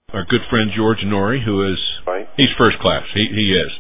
our good friend George Noory, who is right. He's first class. He is.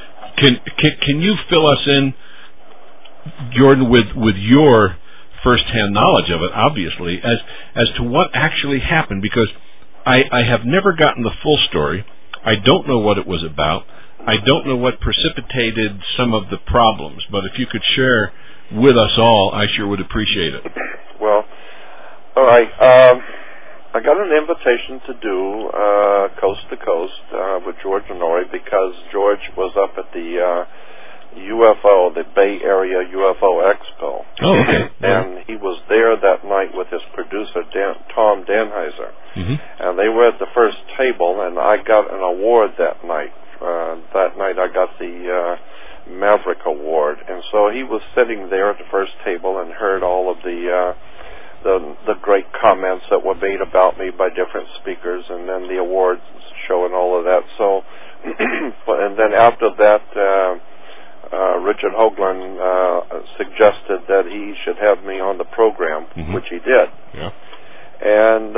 Can you fill us in, Jordan, with your first-hand knowledge of it, obviously, as to what actually happened? Because I have never gotten the full story. I don't know what it was about. I don't know what precipitated some of the problems. But if you could share with us all, I sure would appreciate it. Well, all right. I got an invitation to do Coast to Coast with George Noory because George was up at the UFO, the Bay Area UFO Expo. Oh, okay. And he was there that night with his producer, Tom Danheiser. Mm-hmm. And they were at the first table, and I got an award that night. That night I got the Maverick Award. And so he was sitting there at the first table and heard all of the great comments that were made about me by different speakers, and then the awards show and all of that. So, and then after that, Richard Hoagland suggested that he should have me on the program, mm-hmm. which he did. Yeah. And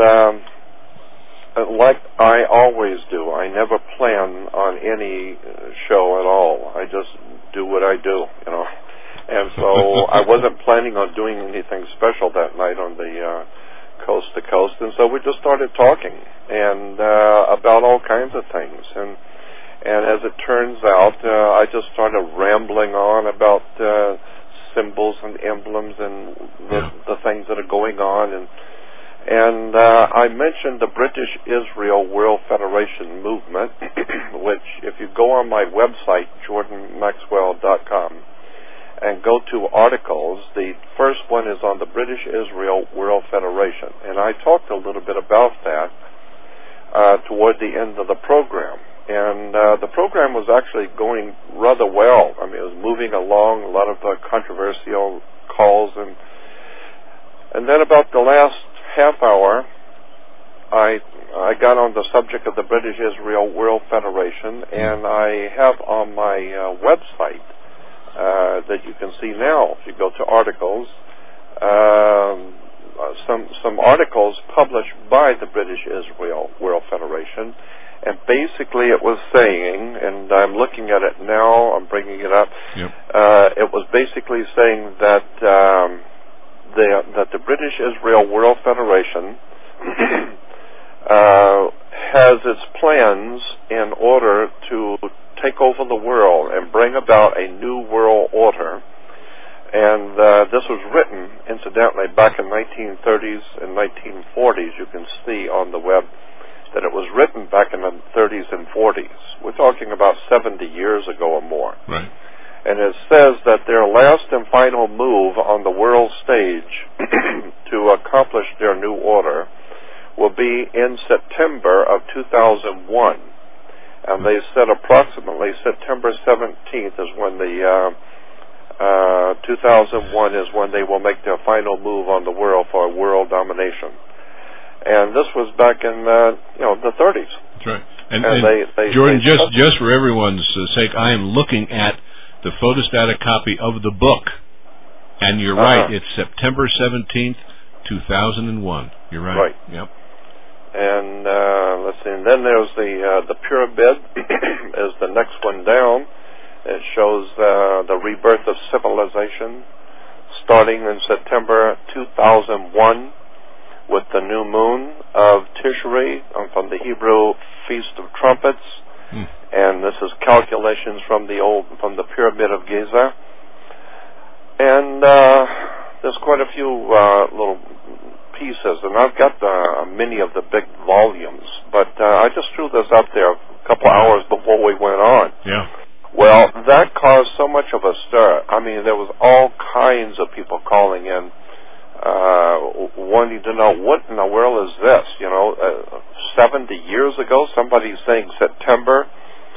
like I always do, I never plan on any show at all. I just do what I do, you know. And so I wasn't planning on doing anything special that night on the Coast to Coast. And so we just started talking and about all kinds of things. And as it turns out, I just started rambling on about symbols and emblems and the things that are going on. And I mentioned the British Israel World Federation movement, which if you go on my website, jordanmaxwell.com, and go to articles, the first one is on the British Israel World Federation. And I talked a little bit about that toward the end of the program. And the program was actually going rather well. I mean, it was moving along, a lot of controversial calls. And then about the last half hour, I got on the subject of the British Israel World Federation, and I have on my website that you can see now, if you go to articles, some articles published by the British Israel World Federation, and basically it was saying, and I'm looking at it now, I'm bringing it up, yep. It was basically saying that that the British Israel World Federation has its plans in order to take over the world and bring about a new world order. And this was written, incidentally, back in 1930s and 1940s. You can see on the web that it was written back in the 30s and 40s. We're talking about 70 years ago or more. Right. And it says that their last and final move on the world stage to accomplish their new order will be in September of 2001. And they said approximately September 17th is when the 2001 is when they will make their final move on the world for world domination. And this was back in the 30s. That's right. And they Jordan, just for everyone's sake, I am looking at the photostatic copy of the book, and you're right. It's September 17th, 2001. You're right. Right. Yep. And let's see. And then there's the pyramid is the next one down. It shows the rebirth of civilization, starting in September 2001 with the new moon of Tishri from the Hebrew Feast of Trumpets. And this is calculations from the Pyramid of Giza. And there's quite a few little pieces, and I've got many of the big volumes, but I just threw this up there a couple hours before we went on. Yeah. Well, that caused so much of a stir. I mean, there was all kinds of people calling in, wanting to know what in the world is this. 70 years ago, somebody's saying September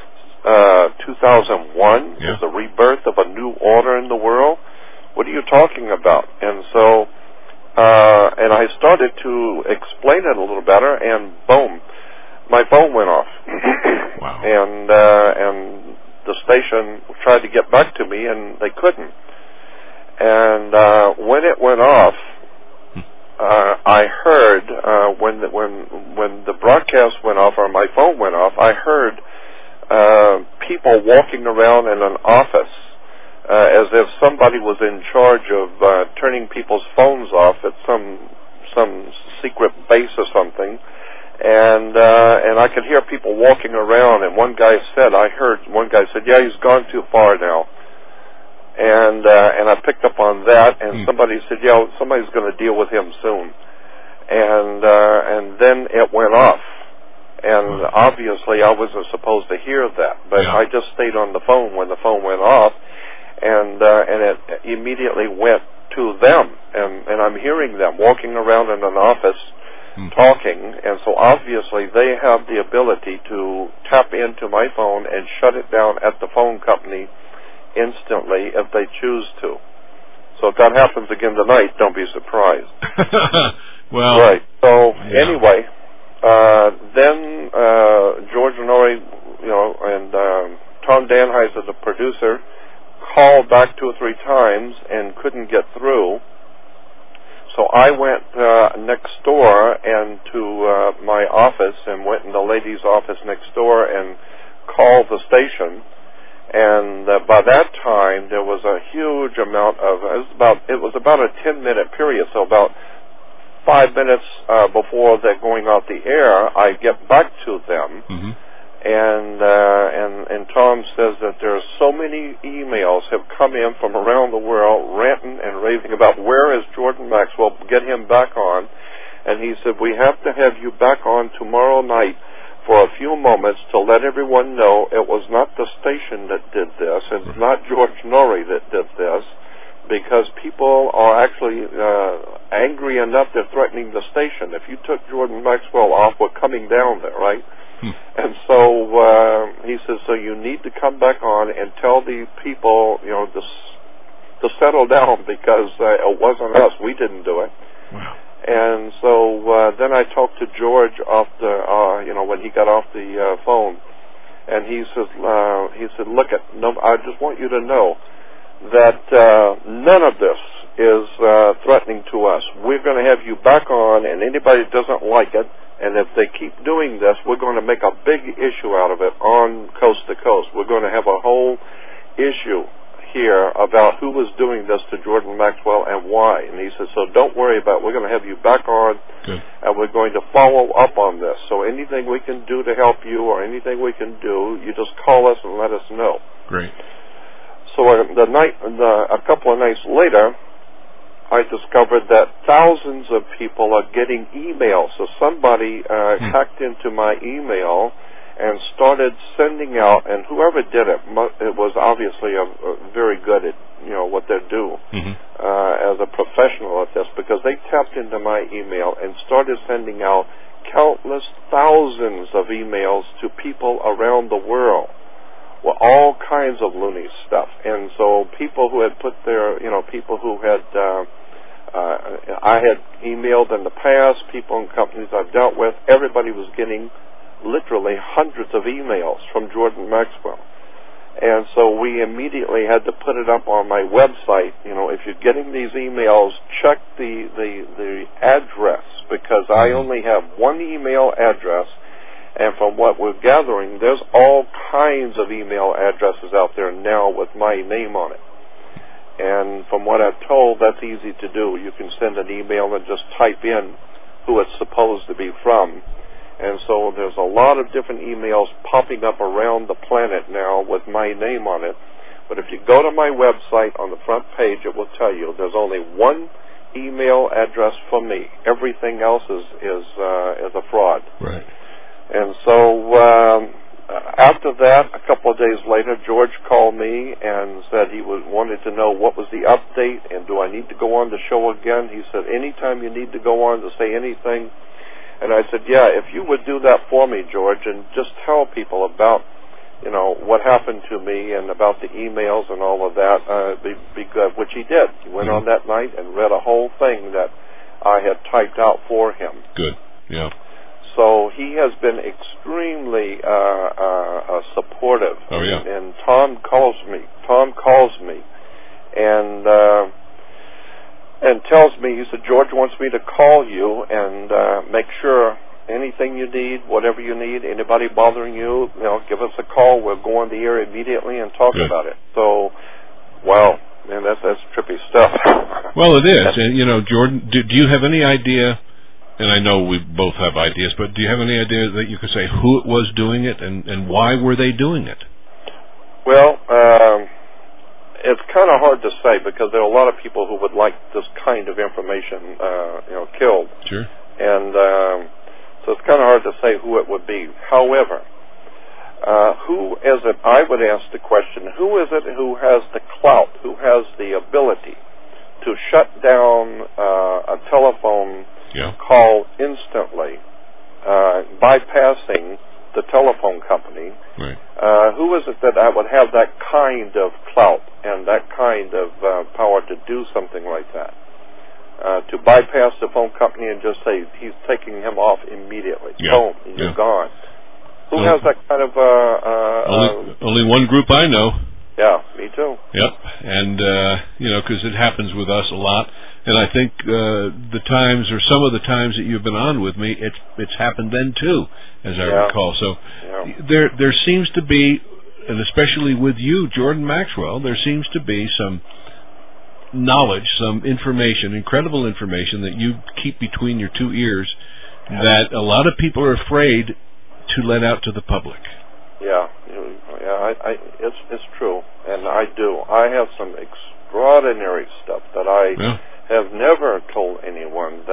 2001 is the rebirth of a new order in the world. What are you talking about? And so, and I started to explain it a little better, and boom, my phone went off. Wow. And the station tried to get back to me, and they couldn't. And when it went off, I heard when the broadcast went off or my phone went off, I heard people walking around in an office as if somebody was in charge of turning people's phones off at some secret base or something. And I could hear people walking around, and one guy said, yeah, he's gone too far now. And I picked up on that, and somebody said, yeah, somebody's going to deal with him soon. And then it went off. And obviously I wasn't supposed to hear that, but I just stayed on the phone when the phone went off, and it immediately went to them, and I'm hearing them walking around in an office talking, and so obviously they have the ability to tap into my phone and shut it down at the phone company instantly if they choose to. So if that happens again tonight, don't be surprised. Well, right. So anyway, then George Noory, and Tom Danheiser, the producer, called back 2 or 3 times and couldn't get through. So I went next door and to my office and went in the lady's office next door and called the station. And by that time, there was a huge amount of, it was about a 10-minute period, so about 5 minutes before they're going off the air, I get back to them, and Tom says that there's so many emails have come in from around the world ranting and raving about where is Jordan Maxwell, get him back on. And he said, we have to have you back on tomorrow night for a few moments to let everyone know it was not the station that did this, and it's not George Noory that did this, because people are actually angry enough they're threatening the station. If you took Jordan Maxwell off, we're coming down there, right? And so he says, so you need to come back on and tell the people, to settle down, because it wasn't us. We didn't do it. Wow. And so then I talked to George off the, when he got off the phone, and he said, look, I just want you to know that none of this is threatening to us. We're going to have you back on, and anybody that doesn't like it, and if they keep doing this, we're going to make a big issue out of it on Coast to Coast. We're going to have a whole issue here about who was doing this to Jordan Maxwell and why. And he said, so don't worry about it. We're going to have you back on, and we're going to follow up on this. So anything we can do to help you or anything we can do, you just call us and let us know. Great. So a couple of nights later, I discovered that thousands of people are getting emails. So somebody hacked into my email and started sending out, and whoever did it, it was obviously very good at what they do as a professional at this, because they tapped into my email and started sending out countless thousands of emails to people around the world. Well, all kinds of loony stuff. And so people who had put their, people who had, I had emailed in the past, people and companies I've dealt with, everybody was getting literally hundreds of emails from Jordan Maxwell. And so we immediately had to put it up on my website. If you're getting these emails, check the address, because I only have one email address. And from what we're gathering, there's all kinds of email addresses out there now with my name on it. And from what I've told, that's easy to do. You can send an email and just type in who it's supposed to be from. And so there's a lot of different emails popping up around the planet now with my name on it. But if you go to my website, on the front page, it will tell you there's only one email address for me. Everything else is a fraud. Right. And so after that, a couple of days later, George called me and said he wanted to know what was the update and do I need to go on the show again. He said, anytime you need to go on to say anything. And I said, yeah, if you would do that for me, George, and just tell people about, what happened to me and about the emails and all of that, be good, which he did. He went on that night and read a whole thing that I had typed out for him. Good, yeah. So he has been extremely supportive. Oh, yeah. And Tom calls me, and and tells me, he said, George wants me to call you and make sure anything you need, whatever you need, anybody bothering you, give us a call. We'll go on the air immediately and talk about it. So, wow, man, that's trippy stuff. Well, it is. And, Jordan, do you have any idea, and I know we both have ideas, but do you have any idea that you could say who it was doing it and why were they doing it? Well, it's kind of hard to say because there are a lot of people who would like this kind of information, killed. Sure. And so it's kind of hard to say who it would be. However, who is it? I would ask the question: who is it who has the clout, who has the ability to shut down a telephone call instantly, bypassing the telephone company? Right. Who is it that I would have that kind of clout and that kind of power to do something like that? To bypass the phone company and just say he's taking him off immediately. Boom, you're gone. Who has that kind of... only one group I know. Yeah, me too. Yep, and, because it happens with us a lot. And I think the times, or some of the times that you've been on with me, it's happened then too, as I recall. So there seems to be, and especially with you, Jordan Maxwell, there seems to be some knowledge, some information, incredible information that you keep between your two ears that a lot of people are afraid to let out to the public. It's true, and I do. I have some extraordinary stuff that I have never told anyone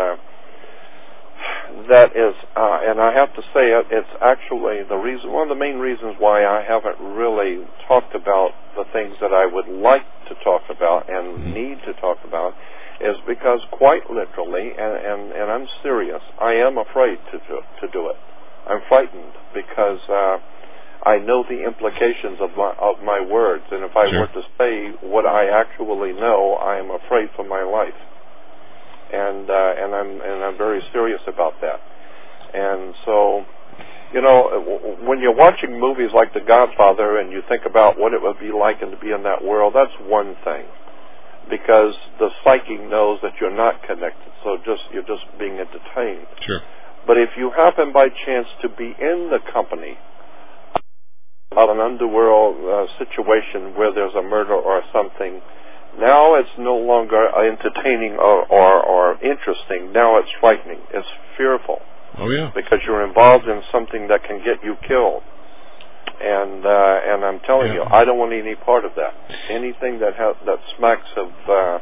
that is, and I have to say it's actually one of the main reasons why I haven't really talked about the things that I would like to talk about and need to talk about is because quite literally, and I'm serious, I am afraid to do it. I'm frightened because I know the implications of my words, and if I were to say what I actually know, I am afraid for my life. And I'm very serious about that. And so, when you're watching movies like The Godfather and you think about what it would be like and to be in that world, that's one thing, because the psyche knows that you're not connected, so you're just being entertained. Sure. But if you happen by chance to be in the company of an underworld situation where there's a murder or something, now it's no longer entertaining or interesting. Now it's frightening. It's fearful. Oh yeah. Because you're involved in something that can get you killed. And I'm telling you, I don't want any part of that. Anything that smacks of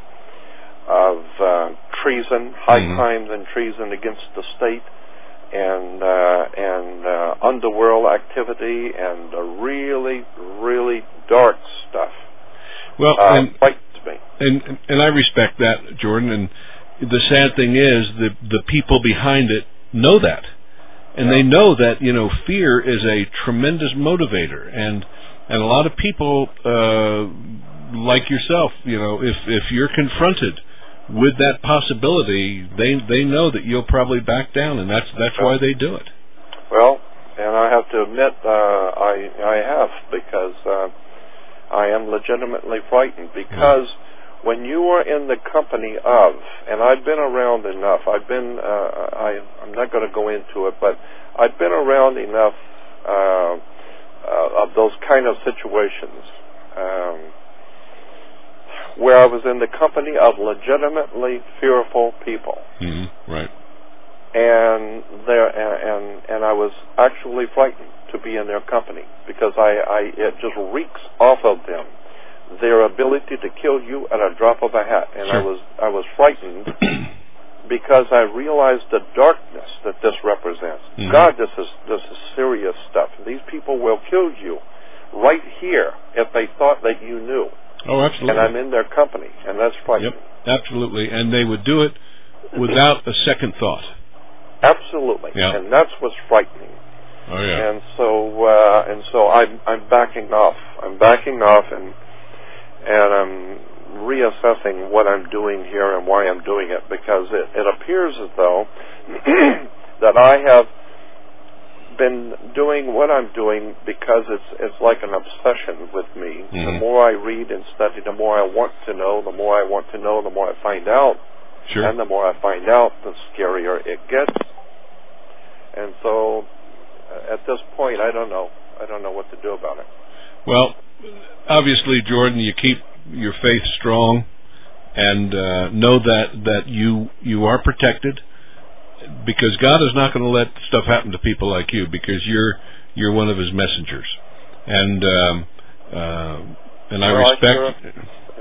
treason, high crimes and treason against the state, and underworld activity, and really, really dark stuff. Well, frightens me. And I respect that, Jordan. And the sad thing is, the people behind it know that, and they know that fear is a tremendous motivator, and a lot of people like yourself, if you're confronted with that possibility, they know that you'll probably back down, and that's why they do it. Well, and I have to admit, I have, because I am legitimately frightened, because when you are in the company of, and I've been around enough, I'm not going to go into it, but I've been around enough of those kind of situations where I was in the company of legitimately fearful people. Right. And I was actually frightened to be in their company, because it just reeks off of them, their ability to kill you at a drop of a hat. And I was frightened because I realized the darkness that this represents. God, this is serious stuff. These people will kill you right here if they thought that you knew. Oh, absolutely. And I'm in their company, and that's frightening. Yep, absolutely. And they would do it without a second thought. Absolutely. Yeah. And that's what's frightening. Oh yeah. And so I'm backing off. I'm backing off, and I'm reassessing what I'm doing here and why I'm doing it, because it appears as though that I have been doing what I'm doing because it's like an obsession with me. The more I read and study, the more I want to know. The more I want to know, the more I find out. Sure. And the more I find out, the scarier it gets. And so, at this point, I don't know. I don't know what to do about it. Well, obviously, Jordan, you keep your faith strong, and know that you are protected, because God is not going to let stuff happen to people like you, because you're one of His messengers, and I respect.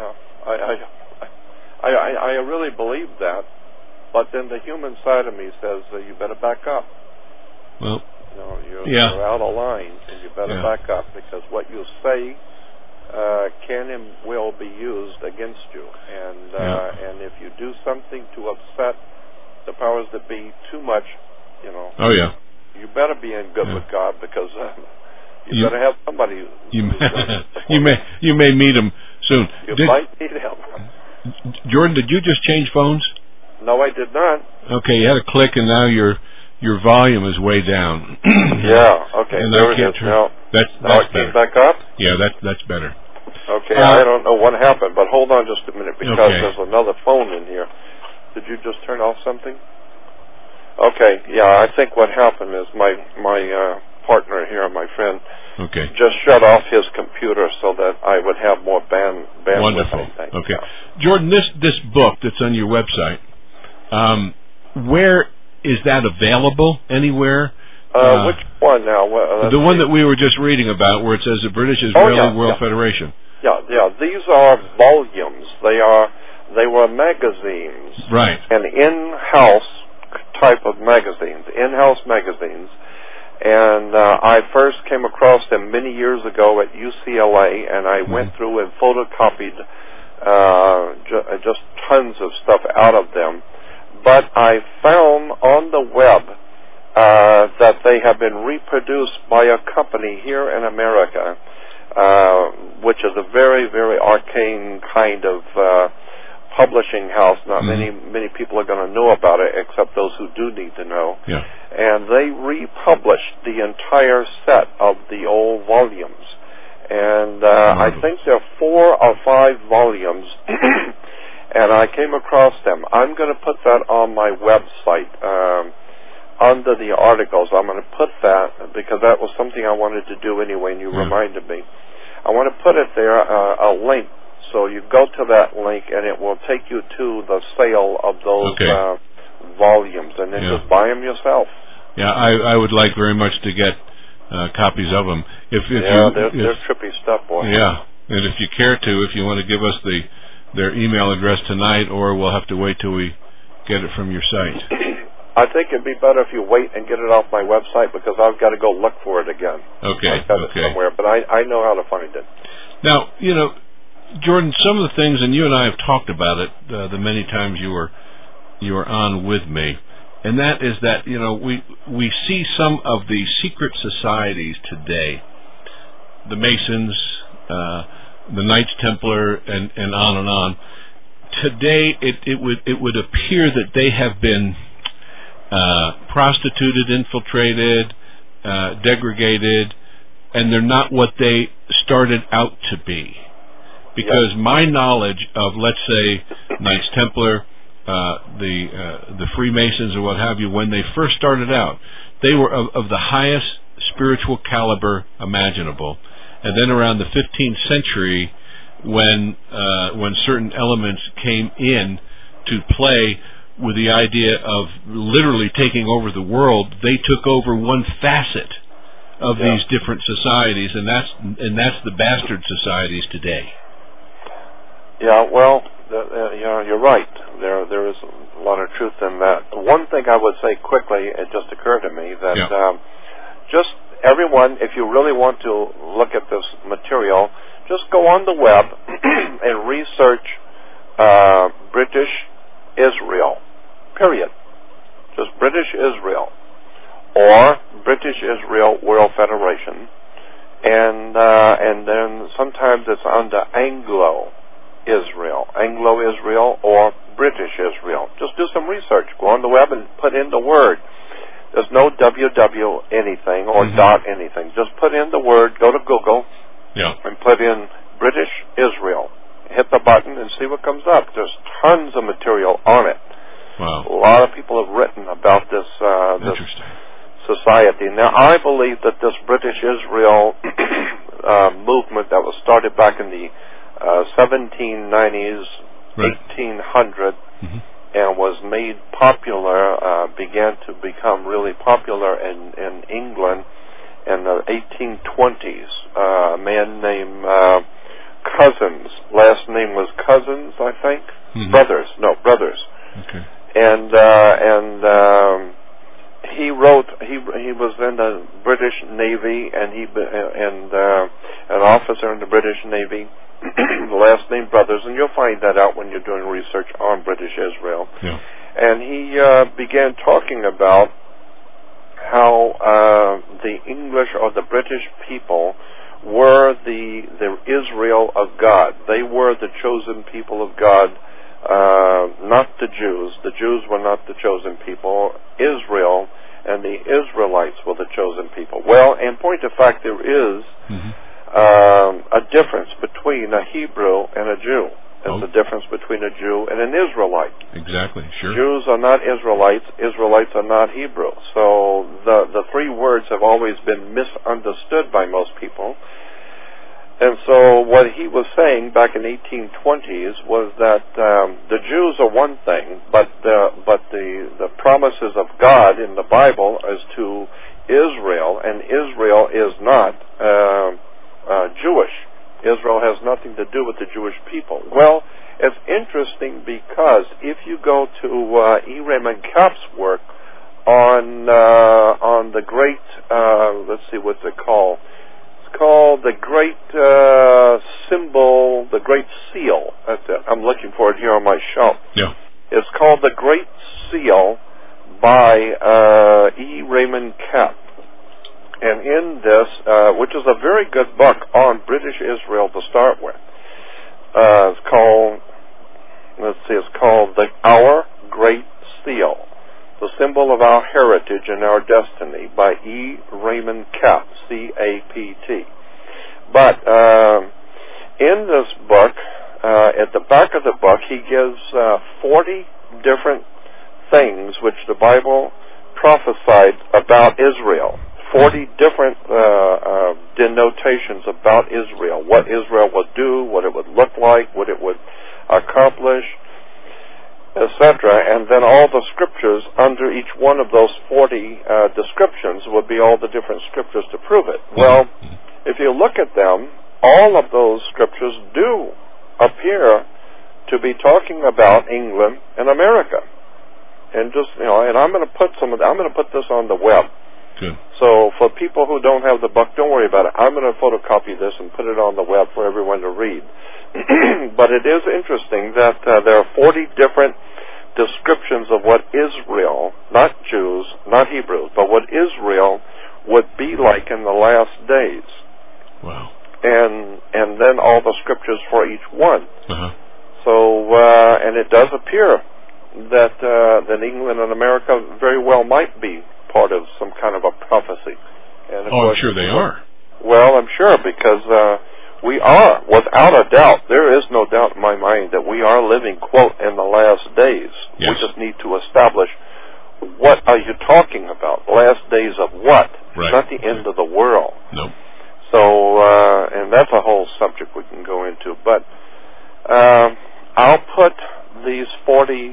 I really believe that, but then the human side of me says you better back up. Well, you're out of line, and you better back up, because what you say can and will be used against you, and if you do something to upset the powers that be too much, you better be in good with God, because you better have somebody. You may meet him soon. You might meet him. Jordan, did you just change phones? No, I did not. Okay, you had a click, and now your volume is way down. Yeah. Okay. And there it is. Now that's it came back up. Yeah, that's better. Okay. I don't know what happened, but hold on just a minute, because there's another phone in here. Did you just turn off something? Okay. Yeah. I think what happened is my partner here, my friend, just shut off his computer so that I would have more bandwidth. Wonderful. Okay. Jordan, this book that's on your website, where is that available? Anywhere? Which one now? The one that we were just reading about, where it says the British Israeli World Federation. Yeah. These are volumes. They were magazines. Right. And in-house type of magazines. In-house magazines. And I first came across them many years ago at UCLA, and I went through and photocopied just tons of stuff out of them. But I found on the web that they have been reproduced by a company here in America, which is a very, very arcane kind of publishing house. Not many people are going to know about it, except those who do need to know. Yeah. And they republished the entire set of the old volumes. And I think there are 4 or 5 volumes, and I came across them. I'm going to put that on my website under the articles. I'm going to put that, because that was something I wanted to do anyway, and you reminded me. I want to put it there, a link. So you go to that link, and it will take you to the sale of those volumes, and then just buy them yourself. Yeah, I would like very much to get copies of them. They're trippy stuff, boy. Yeah, and if you care to, if you want to give us their email address tonight, or we'll have to wait till we get it from your site. I think it'd be better if you wait and get it off my website, because I've got to go look for it again. Okay. I've got it somewhere, but I know how to find it. Now, Jordan, some of the things, and you and I have talked about it the many times you were on with me, and that is that we see some of the secret societies today, the Masons, the Knights Templar, and on and on. Today, it would appear that they have been prostituted, infiltrated, degraded, and they're not what they started out to be. Because my knowledge of, let's say, Knights Templar, the Freemasons or what have you, when they first started out, they were of the highest spiritual caliber imaginable. And then around the 15th century, when certain elements came in to play with the idea of literally taking over the world, they took over one facet of these different societies, and that's the bastard societies today. Yeah, well, you're right. There is a lot of truth in that. One thing I would say quickly, it just occurred to me that just everyone, if you really want to look at this material, just go on the web and research British Israel, period. Just British Israel, or British Israel World Federation, and then sometimes it's under Anglo-Israel, or British Israel. Just do some research. Go on the web and put in the word. There's no www anything or dot anything. Just put in the word, go to Google, and put in British Israel. Hit the button and see what comes up. There's tons of material on it. Wow. A lot of people have written about this society. Now, I believe that this British Israel movement that was started back in the 1790s, 1800, and was made popular, began to become really popular in England in the 1820s. A man named Cousins, last name was Cousins, I think. Brothers. Okay. And he wrote. He was in the British Navy, and an officer in the British Navy. Last name Brothers, and you'll find that out when you're doing research on British Israel. Yeah. And he began talking about how the English or the British people were the Israel of God. They were the chosen people of God, not the Jews. The Jews were not the chosen people. Israel and the Israelites were the chosen people. Well, in point of fact, there is a difference between a Hebrew and a Jew. There's a difference between a Jew and an Israelite. Exactly, sure. Jews are not Israelites. Israelites are not Hebrew. So the three words have always been misunderstood by most people. And so what he was saying back in 1820s was that the Jews are one thing, but the promises of God in the Bible is to Israel, and Israel is not Jewish. Israel has nothing to do with the Jewish people. Well, it's interesting because if you go to E. Raymond Kapp's work on the great, let's see, what's it called? It's called the great symbol, the great seal. That's it. I'm looking for it here on my shelf. Yeah. It's called the Great Seal by E. Raymond Kapp. And in this, which is a very good book on British Israel to start with, it's called, it's called Our Great Seal, the Symbol of Our Heritage and Our Destiny by E. Raymond Kapp, C-A-P-T. But in this book, at the back of the book, he gives 40 different things which the Bible prophesied about Israel. 40 different denotations about Israel, what Israel would do, what it would look like, what it would accomplish, etc. And then all the scriptures under each one of those 40 descriptions would be all the different scriptures to prove it. Well, if you look at them, all of those scriptures do appear to be talking about England and America. And just, and I'm going to put this on the web. Good. So for people who don't have the book, don't worry about it. I'm going to photocopy this and put it on the web for everyone to read. But it is interesting that there are 40 different descriptions of what Israel, not Jews, not Hebrews, but what Israel would be like in the last days. Wow. And then all the scriptures for each one. So, and it does appear that England and America very well might be part of some kind of a prophecy. And I'm sure they are. Well, I'm sure, because we are, without a doubt. There is no doubt in my mind that we are living, quote, in the last days. Yes. We just need to establish, what are you talking about? Last days of what? Right. Not the end of the world. Nope. So, and that's a whole subject we can go into. But I'll put these 40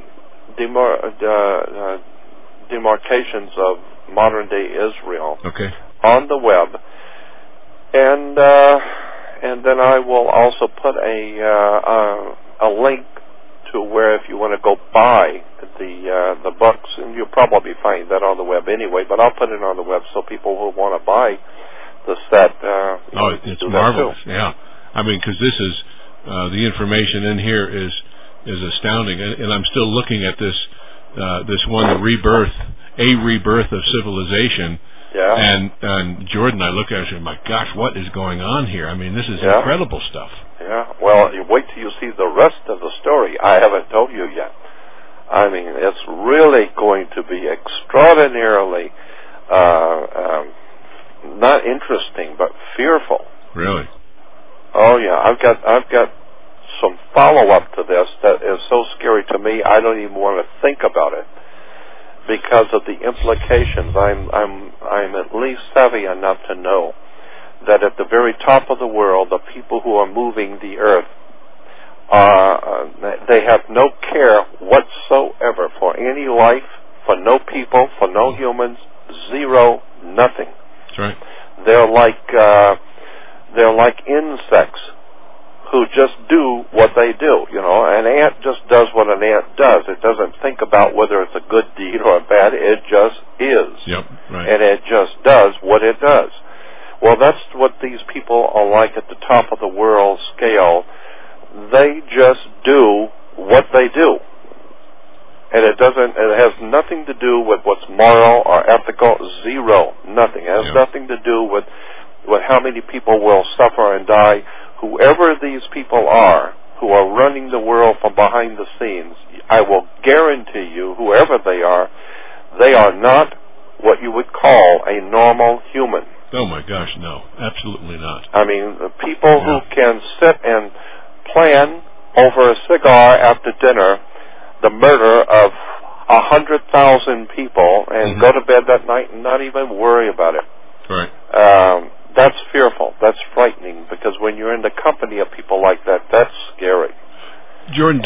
demarcations of modern-day Israel on the web, and then I will also put a link to where, if you want to go buy the books, and you'll probably find that on the web anyway, but I'll put it on the web so people who want to buy the set. It's marvelous. Yeah, I mean, because this is the information in here is astounding, and I'm still looking at this one, the rebirth of civilization. Yeah. And Jordan, I look at it and say, my gosh, what is going on here? I mean, this is incredible stuff. Yeah. Well, you wait till you see the rest of the story. I haven't told you yet. I mean, it's really going to be extraordinarily not interesting, but fearful. Really? Oh yeah, I've got some follow-up to this that is so scary to me. I don't even want to think about it because of the implications. I'm at least savvy enough to know that at the very top of the world, the people who are moving the earth, they have no care whatsoever for any life, for no people, for no humans, zero, nothing. That's right. They're like insects who just do what they do. You know, an ant just does what an ant does. It doesn't think about whether it's a good deed or a bad. It just is. Yep. Right. And it just does what it does. Well, that's what these people are like at the top of the world scale. They just do what they do. And it has nothing to do with what's moral or ethical, zero, nothing. It has nothing to do with how many people will suffer and die. Whoever these people are who are running the world from behind the scenes, I will guarantee you, whoever they are not what you would call a normal human. Oh my gosh, no, absolutely not. I mean, the people who can sit and plan over a cigar after dinner the murder of 100,000 people and go to bed that night and not even worry about it. Right. That's fearful. That's frightening because when you're in the company of people like that, that's scary. Jordan,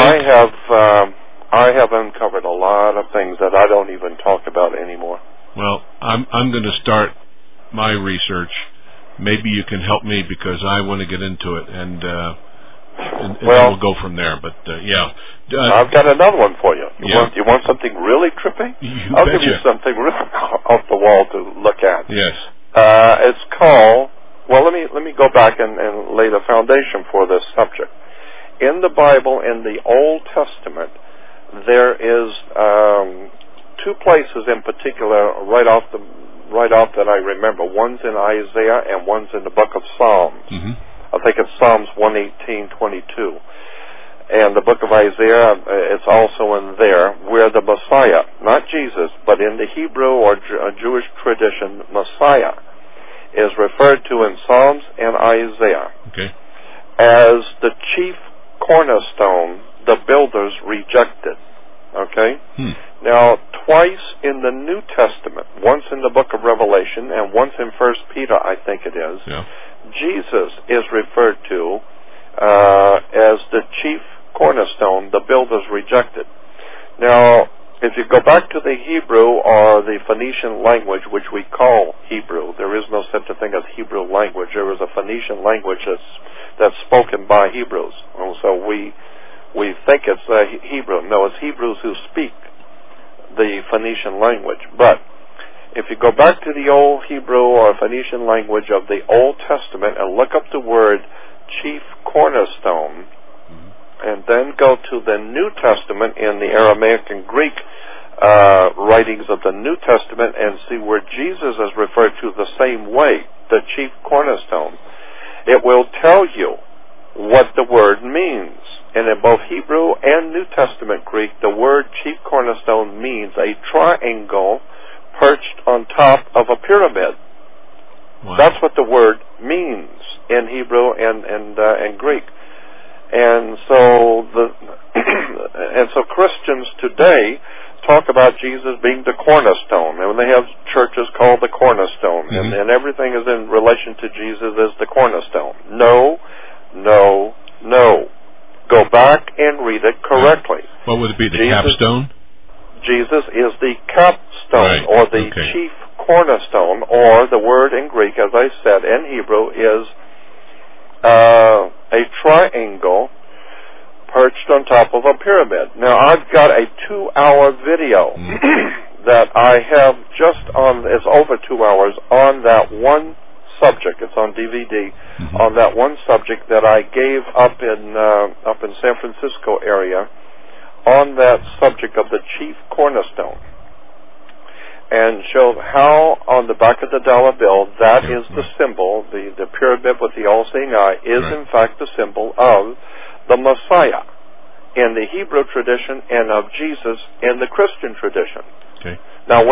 I have uncovered a lot of things that I don't even talk about anymore. Well, I'm going to start my research. Maybe you can help me because I want to get into it, and then we'll go from there. But I've got another one for you. You want something really trippy? I'll give you something really off the wall to look at. Yes. It's called. Well, let me go back and lay the foundation for this subject. In the Bible, in the Old Testament, there is two places in particular right off that I remember. One's in Isaiah and one's in the book of Psalms. Mm-hmm. I think it's Psalms 118:22. And the book of Isaiah, it's also in there, where the Messiah, not Jesus, but in the Hebrew or Jewish tradition, Messiah is referred to in Psalms and Isaiah as the chief cornerstone the builders rejected. Okay? Now, twice in the New Testament, once in the book of Revelation and once in 1 Peter, I think it is, Jesus is referred to as the chief cornerstone the builders rejected. Now, if you go back to the Hebrew or the Phoenician language, which we call Hebrew, there is no such a thing as Hebrew language. There is a Phoenician language that's spoken by Hebrews. And so we think it's Hebrew. No, it's Hebrews who speak the Phoenician language. But if you go back to the old Hebrew or Phoenician language of the Old Testament and look up the word chief cornerstone, and then go to the New Testament in the Aramaic and Greek writings of the New Testament and see where Jesus is referred to the same way, the chief cornerstone, it will tell you what the word means. And in both Hebrew and New Testament Greek, the word chief cornerstone means a triangle perched on top of a pyramid. Wow. That's what the word means in Hebrew and Greek. And so Christians today talk about Jesus being the cornerstone, and they have churches called the cornerstone, and everything is in relation to Jesus as the cornerstone. No. Go back and read it correctly. What would it be? The capstone? Jesus is the capstone, or the chief cornerstone, or the word in Greek, as I said, in Hebrew, is a triangle perched on top of a pyramid. Now, I've got a 2-hour video that I have it's over 2 hours, on that one subject. It's on DVD, on that one subject that I gave up in San Francisco area, on that subject of the chief cornerstone, and showed how on the back of the dollar bill that is the symbol, the pyramid with the all-seeing eye is in fact the symbol of the Messiah. in the Hebrew tradition and of Jesus in the Christian tradition. Okay. Now,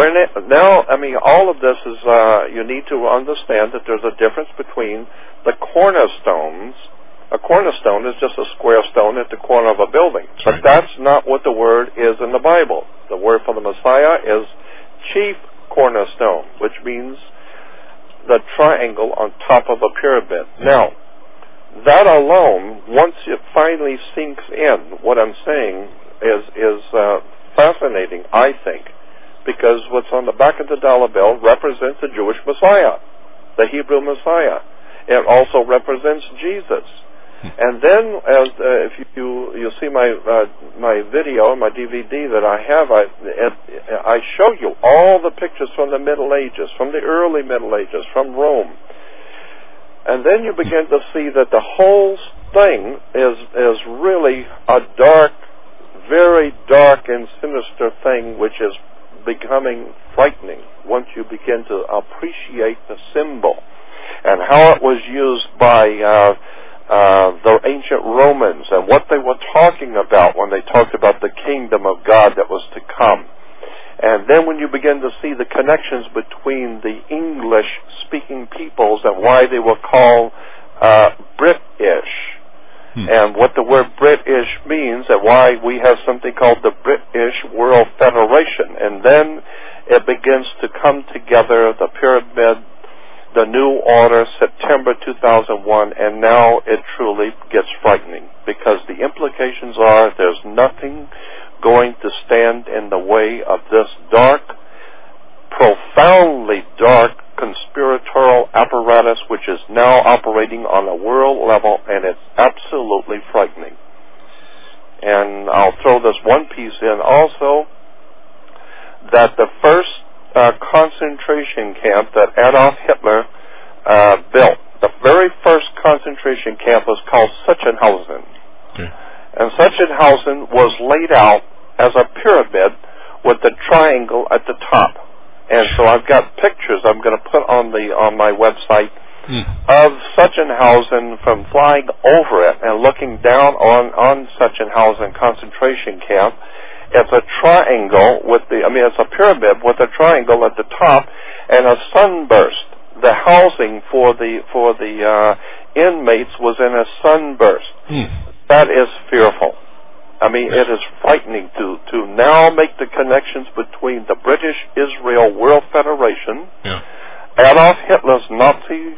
all of this is, you need to understand that there's a difference between the cornerstones. A cornerstone is just a square stone at the corner of a building. But that's not what the word is in the Bible. The word for the Messiah is chief cornerstone, which means the triangle on top of a pyramid. Now, that alone, once it finally sinks in, what I'm saying is fascinating, I think, because what's on the back of the dollar bill represents the Jewish Messiah, the Hebrew Messiah. It also represents Jesus. And then, if you see my video, my DVD that I have, I show you all the pictures from the Middle Ages, from the early Middle Ages, from Rome. And then you begin to see that the whole thing is really a dark, very dark and sinister thing, which is becoming frightening once you begin to appreciate the symbol and how it was used by the ancient Romans and what they were talking about when they talked about the kingdom of God that was to come. And then when you begin to see the connections between the English-speaking peoples and why they were called British, and what the word British means, and why we have something called the British World Federation. And then it begins to come together, the pyramid, the New Order, September 2001, and now it truly gets frightening, because the implications are there's nothing going to stand in the way of this dark, profoundly dark conspiratorial apparatus which is now operating on a world level, and it's absolutely frightening. And I'll throw this one piece in also, that the first concentration camp that Adolf Hitler built, the very first concentration camp was called Sachsenhausen. Okay. And Sachsenhausen was laid out as a pyramid with the triangle at the top. And so I've got pictures I'm going to put on my website of Sachsenhausen from flying over it and looking down on Sachsenhausen concentration camp. It's a triangle it's a pyramid with a triangle at the top and a sunburst. The housing for the inmates was in a sunburst. That is fearful. It is frightening to now make the connections between the British Israel World Federation, Adolf Hitler's Nazi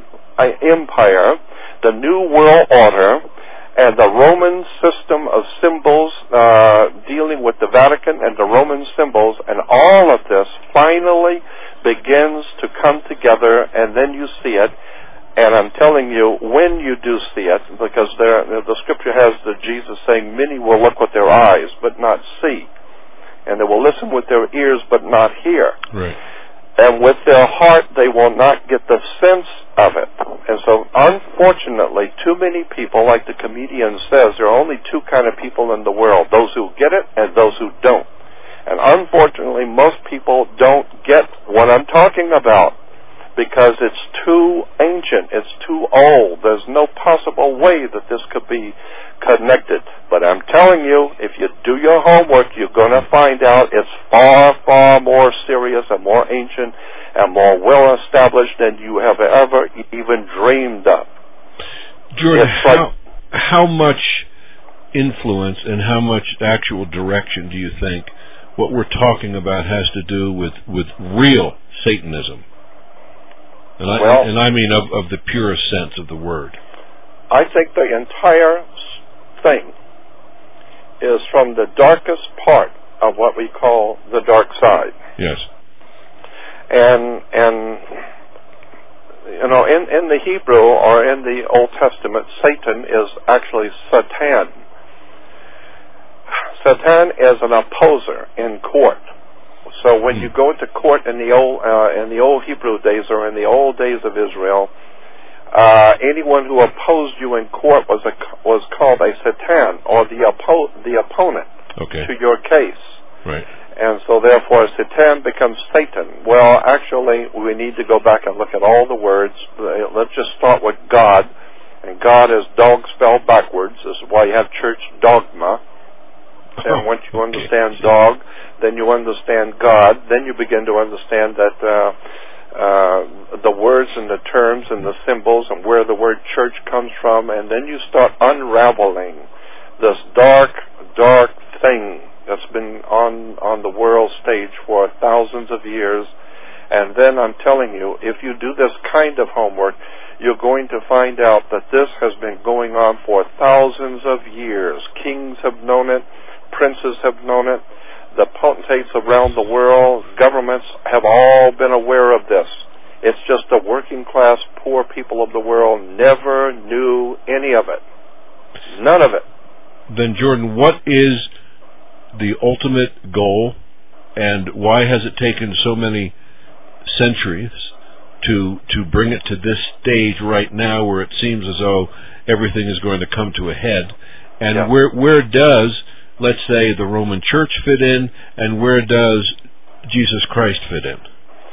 Empire, the New World Order, and the Roman system of symbols dealing with the Vatican and the Roman symbols, and all of this finally begins to come together, and then you see it. And I'm telling you, when you do see it, because the scripture has Jesus saying, many will look with their eyes but not see, and they will listen with their ears but not hear. Right. And with their heart they will not get the sense of it. And so, unfortunately, too many people, like the comedian says, there are only two kind of people in the world, those who get it and those who don't. And unfortunately, most people don't get what I'm talking about, because it's too ancient, it's too old. There's no possible way that this could be connected. But I'm telling you, if you do your homework, you're going to find out it's far, far more serious and more ancient and more well established than you have ever even dreamed of. Jordan, how much influence and how much actual direction do you think what we're talking about has to do with real Satanism? And I mean of the purest sense of the word. I think the entire thing is from the darkest part of what we call the dark side. Yes. And in the Hebrew or in the Old Testament, Satan is actually Satan. Satan is an opposer in court. So when you go to court in the old Hebrew days or in the old days of Israel, anyone who opposed you in court was called a Satan, or the opponent to your case. Right. And so therefore Satan becomes Satan. Well, actually, we need to go back and look at all the words. Let's just start with God. And God is dog spelled backwards. This is why you have church dogma. And once you understand dog, then you understand God. Then you begin to understand that the words and the terms and the symbols and where the word church comes from. And then you start unraveling this dark, dark thing that's been on the world stage for thousands of years. And then I'm telling you, if you do this kind of homework, you're going to find out that this has been going on for thousands of years. Kings have known it. Princes have known it. The potentates around the world, governments have all been aware of this. It's just the working class, poor people of the world never knew any of it. None of it. Then, Jordan, what is the ultimate goal, and why has it taken so many centuries to bring it to this stage right now where it seems as though everything is going to come to a head? And where does, let's say, the Roman Church fit in, and where does Jesus Christ fit in?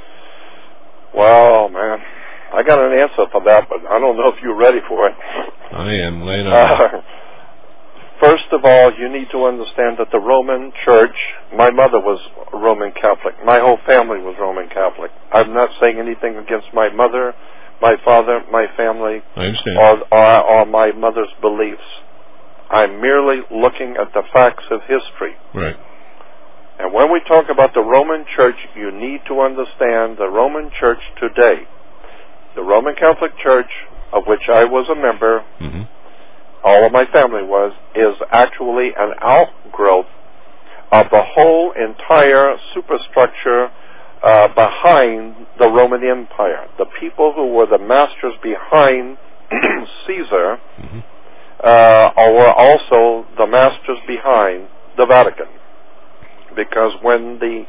Well, man, I got an answer for that, but I don't know if you're ready for it. I am. Lay it on. First of all, you need to understand that the Roman Church, my mother was a Roman Catholic. My whole family was Roman Catholic. I'm not saying anything against my mother, my father, my family, I understand. or my mother's beliefs. I'm merely looking at the facts of history. Right. And when we talk about the Roman Church, you need to understand the Roman Church today. The Roman Catholic Church, of which I was a member, all of my family was, is actually an outgrowth of the whole entire superstructure behind the Roman Empire. The people who were the masters behind Caesar were also the masters behind the Vatican. Because when the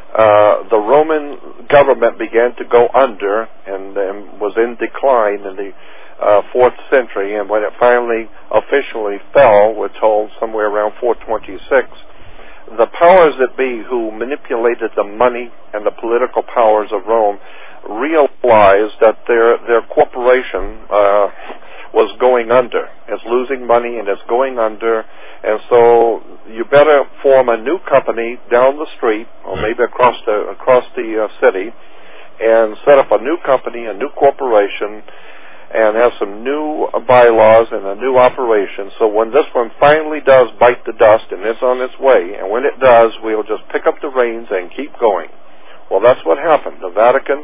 Roman government began to go under and was in decline in the 4th century, and when it finally officially fell, we're told somewhere around 426, the powers that be who manipulated the money and the political powers of Rome realized that their corporation was going under. It's losing money and it's going under, and so you better form a new company down the street or maybe across the city and set up a new company, a new corporation, and have some new bylaws and a new operation. So when this one finally does bite the dust and it's on its way, and when it does, we'll just pick up the reins and keep going. Well, that's what happened. The Vatican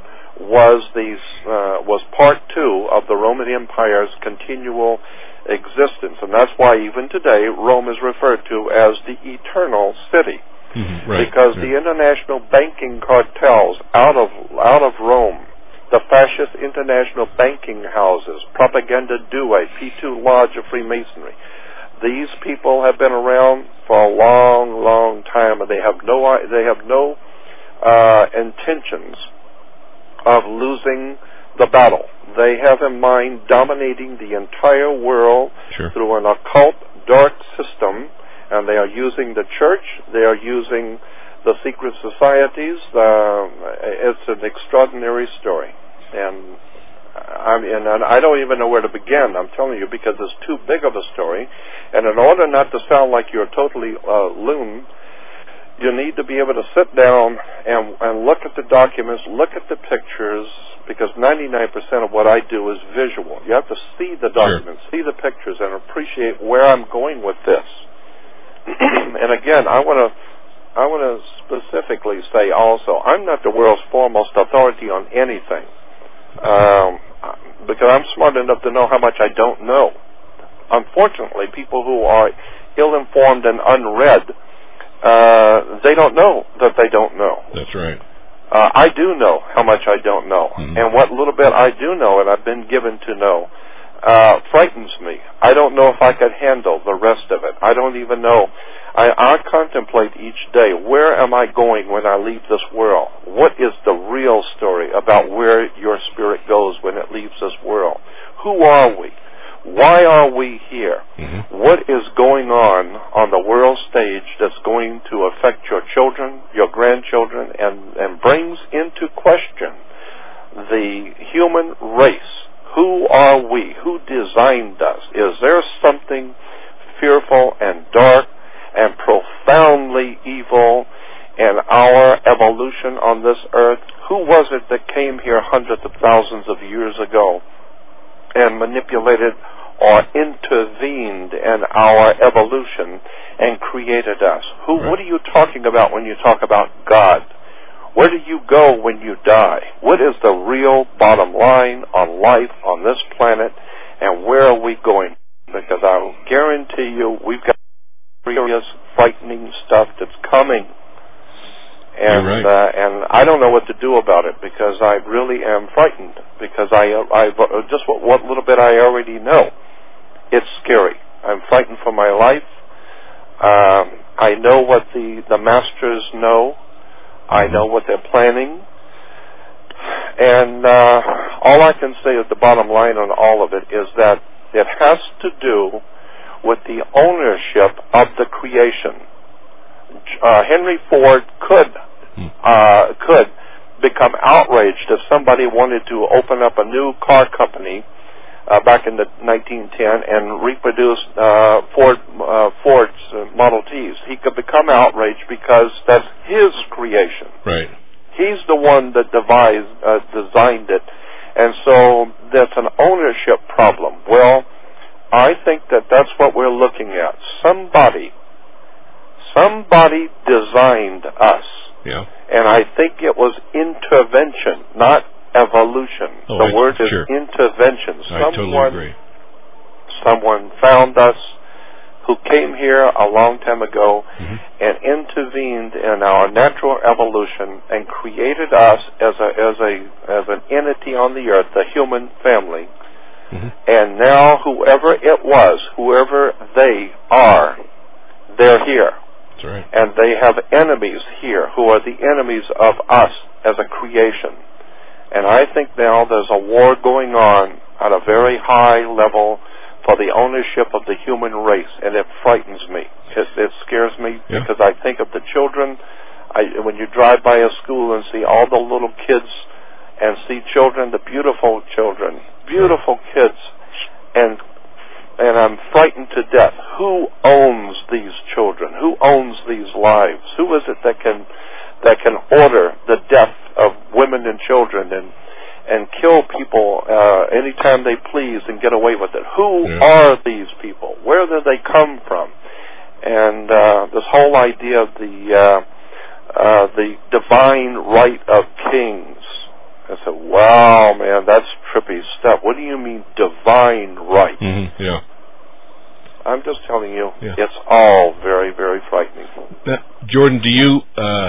was part two of the Roman Empire's continual existence, and that's why even today Rome is referred to as the Eternal City, because the international banking cartels out of Rome, the fascist international banking houses, Propaganda Due, P2 Lodge of Freemasonry. These people have been around for a long, long time, and they have no intentions of losing the battle. They have in mind dominating the entire world through an occult, dark system, and they are using the church, they are using the secret societies. It's an extraordinary story. And I don't even know where to begin, I'm telling you, because it's too big of a story. And in order not to sound like you're totally loon, you need to be able to sit down and look at the documents, look at the pictures, because 99% of what I do is visual. You have to see the documents, see the pictures, and appreciate where I'm going with this. And again, I want to specifically say also, I'm not the world's foremost authority on anything. Because I'm smart enough to know how much I don't know. Unfortunately, people who are ill-informed and unread, they don't know that they don't know. That's right. I do know how much I don't know. And what little bit I do know and I've been given to know frightens me. I don't know if I could handle the rest of it. I don't even know. I contemplate each day, where am I going when I leave this world? What is the real story about where your spirit goes when it leaves this world? Who are we? Why are we here? What is going on the world stage that's going to affect your children, your grandchildren, and brings into question the human race? Who are we? Who designed us? Is there something fearful and dark and profound thousands of years ago and manipulated or intervened in our evolution and created us. What are you talking about when you talk about God? Where do you go when you die? What is the real bottom line on life on this planet, and where are we going? Because I'll guarantee you we've got serious, frightening stuff that's coming. And You're right. And I don't know what to do about it, because I really am frightened, because I just what little bit I already know. It's scary. I'm frightened for my life. I know what the masters know. I know what they're planning. And all I can say is the bottom line on all of it is that it has to do with the ownership of the creation. Henry Ford could become outraged if somebody wanted to open up a new car company back in the 1910 and reproduce Ford's Model Ts. He could become outraged because that's his creation. Right. He's the one that designed it, and so that's an ownership problem. Well, I think that's what we're looking at. Somebody designed us. Yeah. And I think it was intervention, not evolution. The word is intervention. I totally agree. Someone found us, who came here a long time ago and intervened in our natural evolution and created us as an entity on the earth, the human family. And now whoever it was, whoever they are, they're here. That's right. And they have enemies here who are the enemies of us as a creation. And I think now there's a war going on at a very high level for the ownership of the human race, and it frightens me. It scares me because I think of the children. When you drive by a school and see all the little kids and see children, the beautiful kids, and I'm frightened to death. Who owns these children? Who owns these lives? Who is it that can order the death of women and children and kill people anytime they please and get away with it? Who are these people? Where do they come from? And this whole idea of the divine right of kings. I said, wow, man, that's trippy stuff. What do you mean divine right? Yeah. I'm just telling you, it's all very, very frightening. Now, Jordan, do you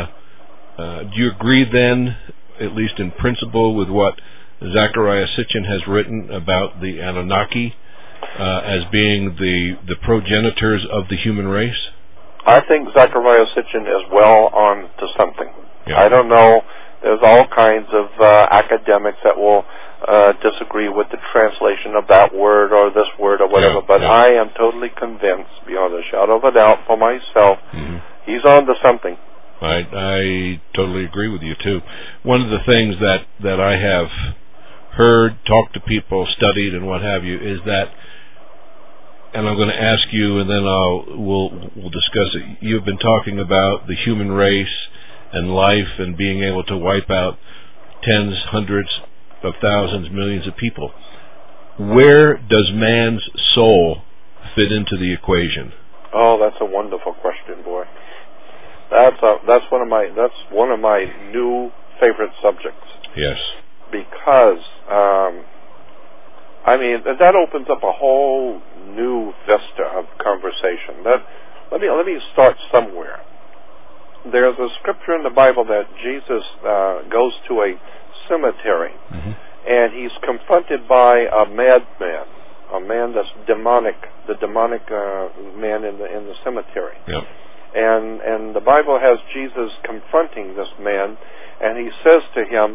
agree then, at least in principle, with what Zecharia Sitchin has written about the Anunnaki as being the progenitors of the human race? I think Zecharia Sitchin is well on to something. Yeah. I don't know. There's all kinds of academics that will disagree with the translation of that word or this word or whatever, but I am totally convinced, beyond a shadow of a doubt for myself, he's on to something. I totally agree with you, too. One of the things that I have heard, talked to people, studied, and what have you, is that, and I'm going to ask you, and then we'll discuss it. You've been talking about the human race and life and being able to wipe out tens, hundreds of thousands, millions of people. Where does man's soul fit into the equation? Oh, that's a wonderful question, boy. That's one of my new favorite subjects. Yes. Because that opens up a whole new vista of conversation. Let me start somewhere. There's a scripture in the Bible that Jesus goes to a cemetery, and he's confronted by a madman, a man that's demonic, the demonic man in the cemetery. Yep. And the Bible has Jesus confronting this man, and he says to him,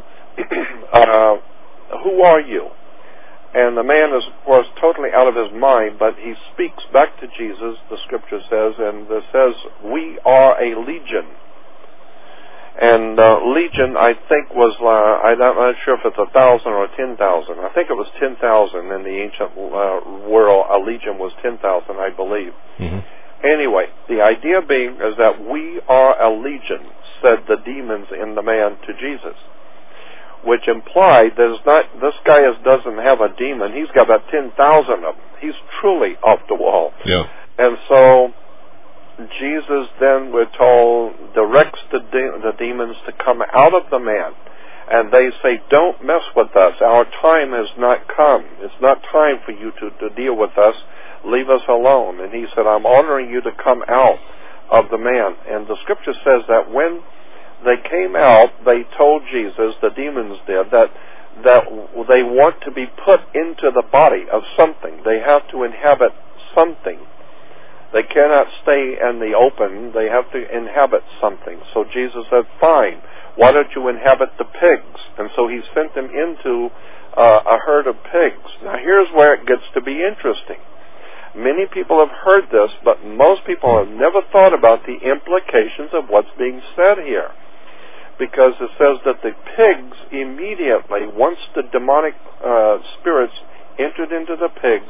who are you? And the man is, of course, totally out of his mind, but he speaks back to Jesus, the scripture says, and it says, we are a legion. And legion, I think, was, I'm not sure if it's 1,000 or 10,000. I think it was 10,000 in the ancient world. A legion was 10,000, I believe. Anyway, the idea being is that we are a legion, said the demons in the man to Jesus. which implied this guy doesn't have a demon. He's got about 10,000 of them. He's truly off the wall. Yeah. And so Jesus then, we're told, directs the demons to come out of the man. And they say, don't mess with us. Our time has not come. It's not time for you to deal with us. Leave us alone. And he said, I'm ordering you to come out of the man. And the scripture says that when they came out, they told Jesus, the demons did, that they want to be put into the body of something. They have to inhabit something. They cannot stay in the open. They have to inhabit something. So Jesus said, fine, why don't you inhabit the pigs? And so he sent them into a herd of pigs. Now here's where it gets to be interesting. Many people have heard this, but most people have never thought about the implications of what's being said here. Because it says that the pigs immediately, once the demonic spirits entered into the pigs,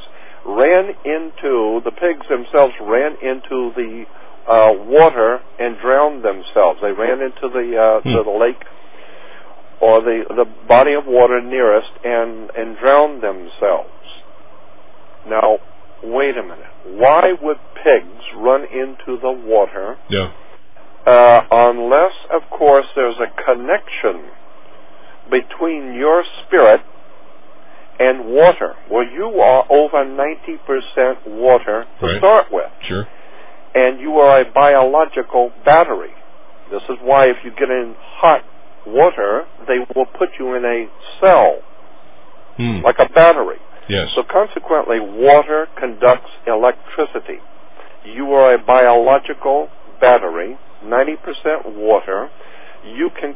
the pigs themselves ran into the water and drowned themselves. They ran into the lake or the body of water nearest and drowned themselves. Now, wait a minute. Why would pigs run into the water? Yeah. Unless, of course, there's a connection between your spirit and water. Well, you are over 90% water to start with. Sure. And you are a biological battery. This is why if you get in hot water, they will put you in a cell, like a battery. Yes. So consequently, water conducts electricity. You are a biological battery, 90% water. You can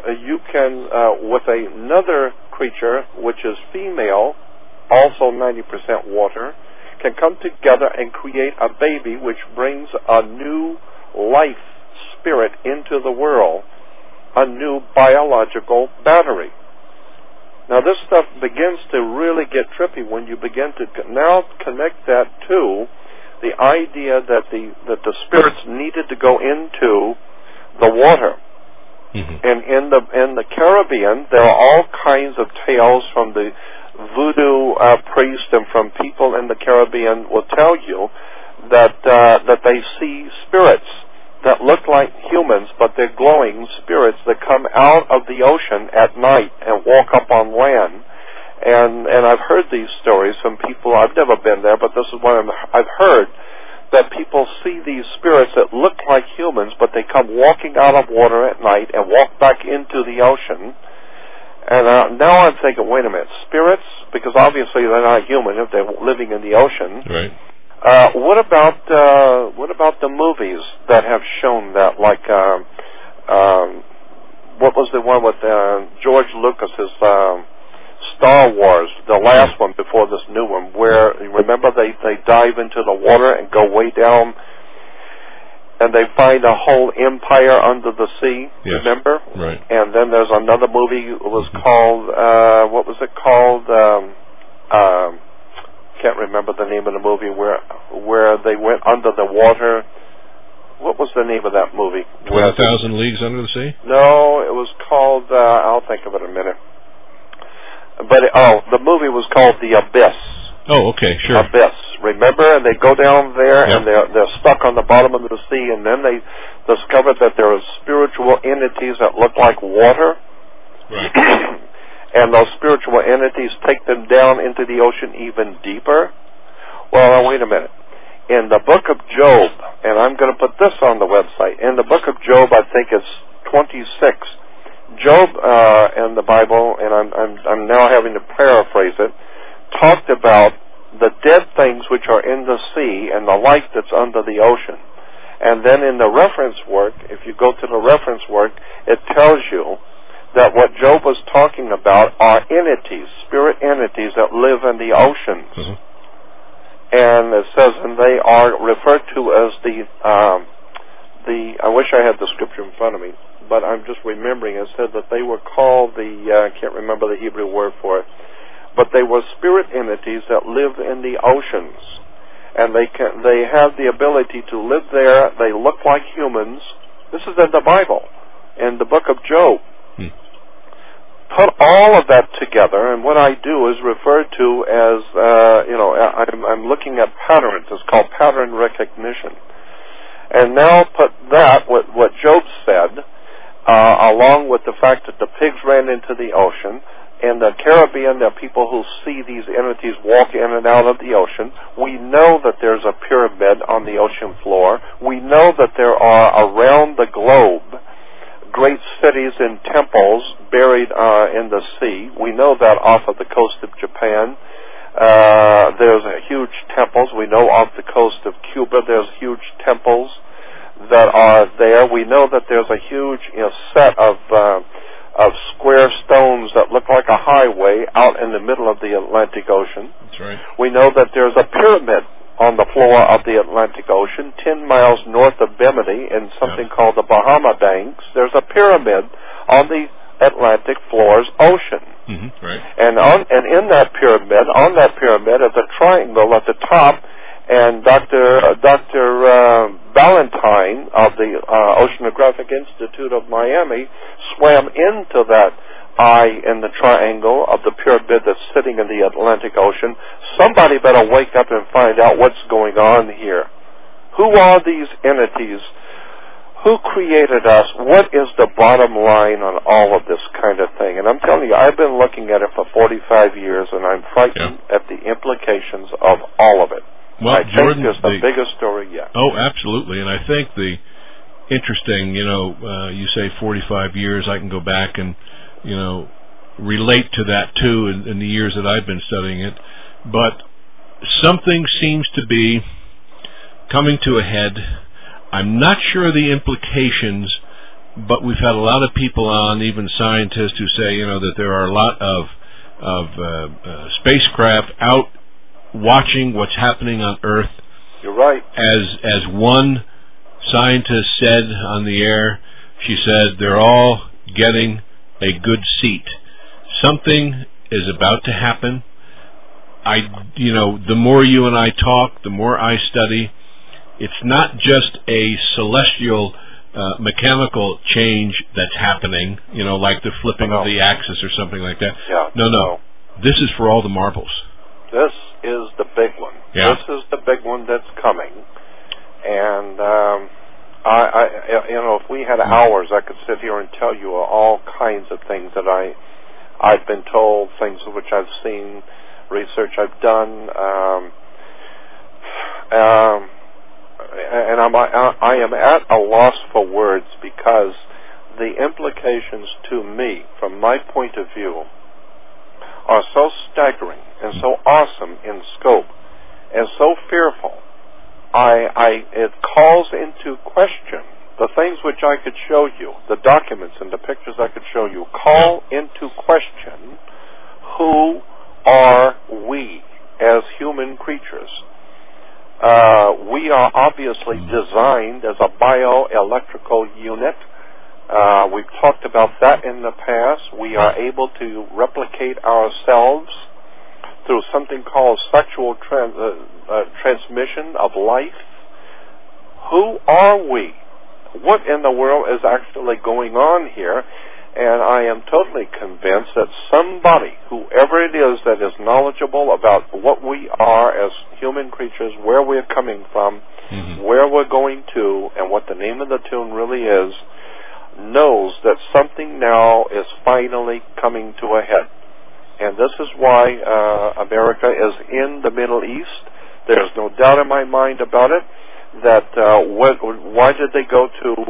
with another creature, which is female, also 90% water, can come together and create a baby which brings a new life spirit into the world, a new biological battery. Now this stuff begins to really get trippy when you begin to now connect that to the idea that the spirits needed to go into the water. Mm-hmm. And in the Caribbean, there are all kinds of tales from the voodoo priest and from people in the Caribbean will tell you that they see spirits that look like humans, but they're glowing spirits that come out of the ocean at night and walk up on land. And I've heard these stories from people. I've never been there, but this is what I've heard, that people see these spirits that look like humans, but they come walking out of water at night and walk back into the ocean. And now I'm thinking, wait a minute, spirits? Because obviously they're not human if they're living in the ocean. Right. What about the movies that have shown that? Like, what was the one with George Lucas's Star Wars, the last one before this new one, where, remember, they dive into the water and go way down, and they find a whole empire under the sea, yes. Remember? Right. And then there's another movie, it was called, what was it called? Can't remember the name of the movie, where they went under the water. What was the name of that movie? 20,000 Leagues Under the Sea? No, it was called, I'll think of it in a minute. But, the movie was called The Abyss. Oh, okay, sure. Abyss. Remember? And they go down there, yep. And they're stuck on the bottom of the sea, and then they discover that there are spiritual entities that look like water. Right. And those spiritual entities take them down into the ocean even deeper. Well, now, wait a minute. In the book of Job, and I'm going to put this on the website, in the book of Job, I think it's 26, Job in the Bible, and I'm now having to paraphrase it, talked about the dead things which are in the sea and the life that's under the ocean. And then in the reference work, if you go to the reference work, it tells you that what Job was talking about are entities, spirit entities that live in the oceans. Mm-hmm. And it says, and they are referred to as I wish I had the scripture in front of me, but I'm just remembering, it said that they were called I can't remember the Hebrew word for it, but they were spirit entities that live in the oceans. And they have the ability to live there. They look like humans. This is in the Bible, in the book of Job. put all of that together, and what I do is referred to as, I'm looking at patterns. It's called pattern recognition. And now put that, what Job said, along with the fact that the pigs ran into the ocean. In the Caribbean, there are people who see these entities walk in and out of the ocean. We know that there's a pyramid on the ocean floor. We know that there are around the globe great cities and temples buried in the sea. We know that off of the coast of Japan. There's huge temples. We know off the coast of Cuba there's huge temples that are there. We know that there's a huge set of square stones that look like a highway out in the middle of the Atlantic Ocean. That's right. We know that there's a pyramid on the floor of the Atlantic Ocean, 10 miles north of Bimini in something called the Bahama Banks. There's a pyramid on the Atlantic floor's ocean. Mm-hmm. Right. And in that pyramid, on that pyramid is a triangle at the top, and Dr. Valentine of the Oceanographic Institute of Miami swam into that eye in the triangle of the pyramid that's sitting in the Atlantic Ocean. Somebody better wake up and find out what's going on here. Who are these entities? Who created us? What is the bottom line on all of this kind of thing? And I'm telling you, I've been looking at it for 45 years, and I'm frightened at the implications of all of it. Well, I Jordan, think it's the biggest story yet. Oh, absolutely. And I think the interesting, you say 45 years, I can go back and, relate to that too in the years that I've been studying it. But something seems to be coming to a head. I'm not sure the implications, but we've had a lot of people on, even scientists, who say, that there are a lot of spacecraft out watching what's happening on Earth. You're right. As one scientist said on the air, she said, they're all getting a good seat. Something is about to happen. The more you and I talk, the more I study, it's not just a celestial mechanical change that's happening, like the flipping of the axis or something like that. Yeah. No. This is for all the marbles. This is the big one. Yeah. This is the big one that's coming. And if we had hours, I could sit here and tell you all kinds of things that I've been told, things which I've seen, research I've done, and I am at a loss for words, because the implications to me, from my point of view, are so staggering and so awesome in scope and so fearful. It calls into question the things which I could show you, the documents and the pictures I could show you, call into question who are we as human creatures. We are obviously designed as a bioelectrical unit. We've talked about that in the past. We are able to replicate ourselves through something called sexual transmission of life. Who are we? What in the world is actually going on here? And I am totally convinced that somebody, whoever it is that is knowledgeable about what we are as human creatures, where we're coming from, where we're going to, and what the name of the tune really is, knows that something now is finally coming to a head. And this is why America is in the Middle East. There's no doubt in my mind about it that why did they go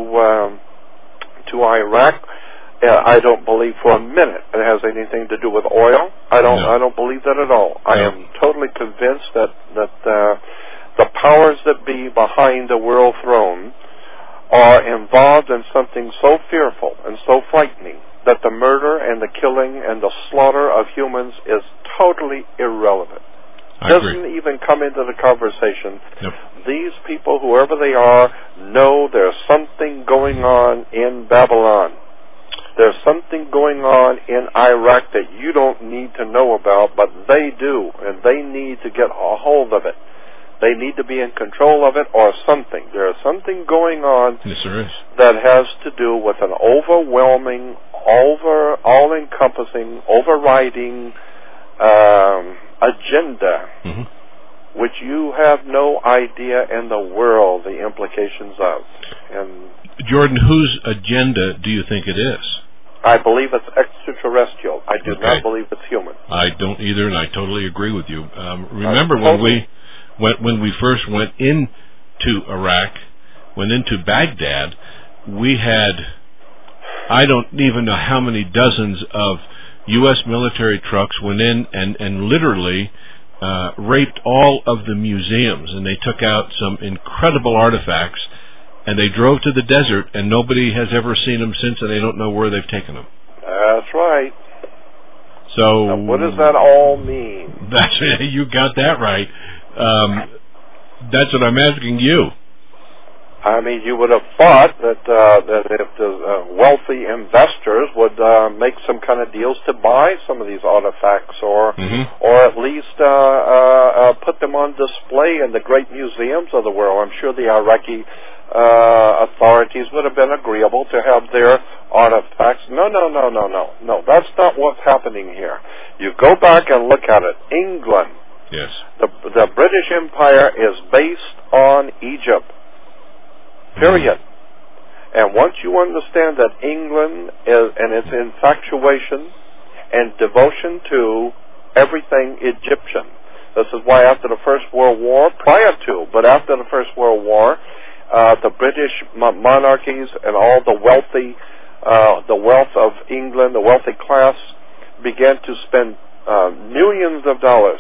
to Iraq? I don't believe for a minute it has anything to do with oil. I don't believe that at all. I am totally convinced that the powers that be behind the world throne are involved in something so fearful and so frightening that the murder and the killing and the slaughter of humans is totally irrelevant. Doesn't even come into the conversation. Yep. These people, whoever they are, know there's something going on in Babylon. There's something going on in Iraq that you don't need to know about, but they do, and they need to get a hold of it. They need to be in control of it or something. There is something going on Yes, there is. that has to do with an overwhelming, all-encompassing, overriding agenda, which you have no idea in the world the implications of. And Jordan, whose agenda do you think it is? I believe it's extraterrestrial. I do not believe it's human. I don't either, and I totally agree with you. Remember when we first went into Iraq, went into Baghdad, we had, I don't even know how many dozens of U.S. military trucks went in and literally raped all of the museums, and they took out some incredible artifacts, and they drove to the desert, and nobody has ever seen them since, and they don't know where they've taken them. That's right. So now, what does that all mean? You got that right. That's what I'm asking you. I mean, you would have thought that if the wealthy investors would make some kind of deals to buy some of these artifacts, or at least put them on display in the great museums of the world. I'm sure the Iraqi authorities would have been agreeable to have their artifacts. No. That's not what's happening here. You go back and look at it. England. Yes. The British Empire is based on Egypt. Period. And once you understand that England is, and its infatuation and devotion to everything Egyptian. This is why after the First World War, after the First World War, the British monarchies and all the wealth of England, the wealthy class, began to spend millions of dollars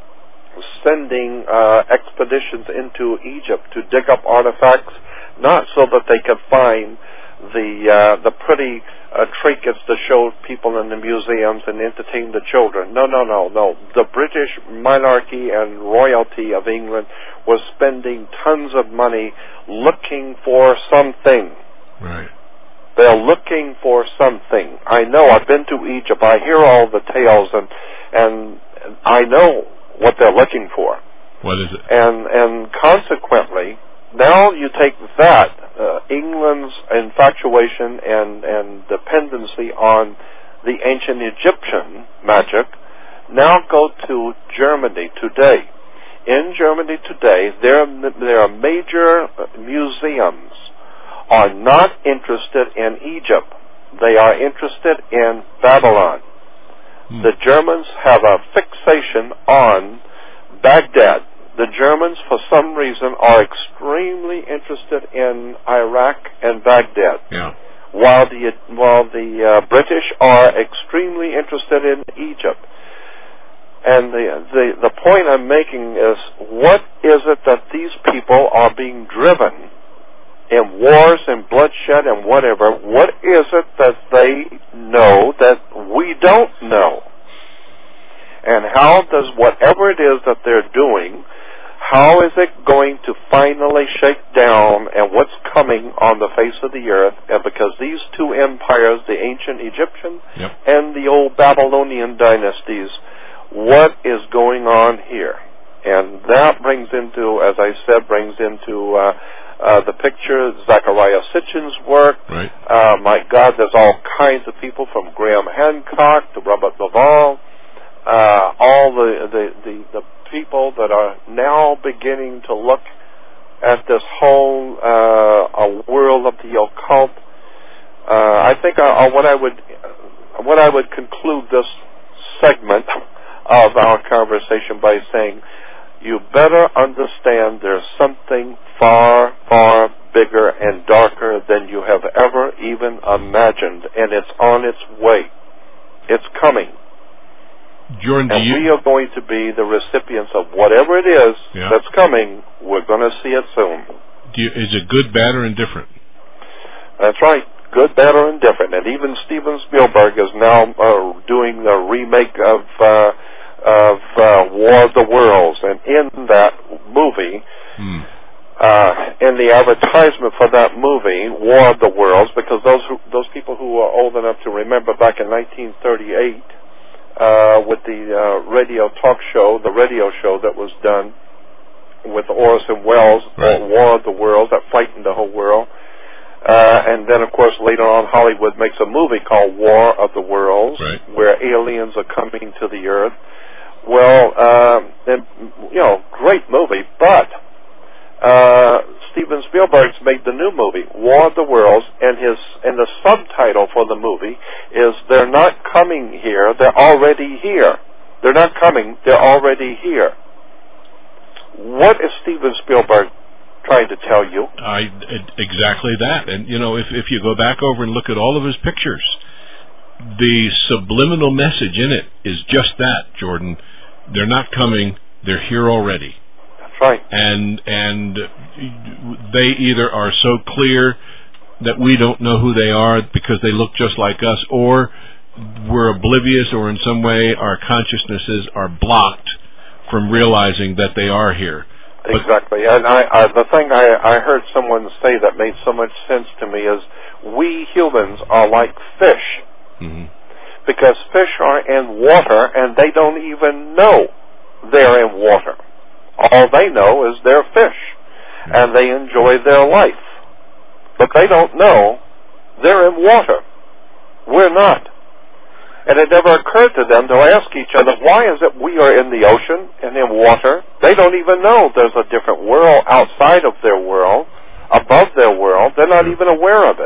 sending expeditions into Egypt to dig up artifacts, not so that they could find the pretty trinkets to show people in the museums and entertain the children. No. The British monarchy and royalty of England was spending tons of money looking for something. Right. They're looking for something. I know. I've been to Egypt. I hear all the tales, and I know what they're looking for. What is it? And consequently, now you take that, England's infatuation and dependency on the ancient Egyptian magic, now go to Germany today. In Germany today, there are major museums are not interested in Egypt. They are interested in Babylon. The Germans have a fixation on Baghdad. The Germans, for some reason, are extremely interested in Iraq and Baghdad, while the British are extremely interested in Egypt. And the point I'm making is, what is it that these people are being driven in wars and bloodshed and whatever? What is it that they know that we don't know? And how does whatever it is that they're doing, how is it going to finally shake down, and what's coming on the face of the earth? And because these two empires, the ancient Egyptian and the old Babylonian dynasties, what is going on here? And that brings into, as I said, the picture, Zachariah Sitchin's work. Right. My God, there's all kinds of people, from Graham Hancock to Robert Laval, all the people that are now beginning to look at this whole a world of the occult. I think what I would conclude this segment of our conversation by saying, you better understand there's something far, far bigger and darker than you have ever even imagined, and it's on its way. It's coming. Jordan, we are going to be the recipients of whatever it is that's coming. We're going to see it soon. Is it good, bad, or indifferent? That's right. Good, bad, or indifferent. And even Steven Spielberg is now doing the remake of War of the Worlds. And in that movie, in the advertisement for that movie, War of the Worlds, because those people who are old enough to remember back in 1938, with the radio talk show, the radio show that was done with Orson Welles, War of the Worlds, that frightened the whole world. And then, of course, later on, Hollywood makes a movie called War of the Worlds, where aliens are coming to the Earth. Well, great movie, but Steven Spielberg's made the new movie, War of the Worlds, and the subtitle for the movie is "They're not coming here, they're already here." They're not coming, they're already here. What is Steven Spielberg trying to tell you? Exactly that. And, if you go back over and look at all of his pictures, the subliminal message in it is just that, Jordan. They're not coming, they're here already. That's right. And they either are so clear that we don't know who they are because they look just like us, or we're oblivious, or in some way our consciousnesses are blocked from realizing that they are here. Exactly. And the thing I heard someone say that made so much sense to me is we humans are like fish. Mm-hmm. Because fish are in water and they don't even know they're in water. All they know is they're fish, and they enjoy their life. But they don't know they're in water. We're not. And it never occurred to them to ask each other, why is it we are in the ocean and in water? They don't even know there's a different world outside of their world, above their world. They're not even aware of it.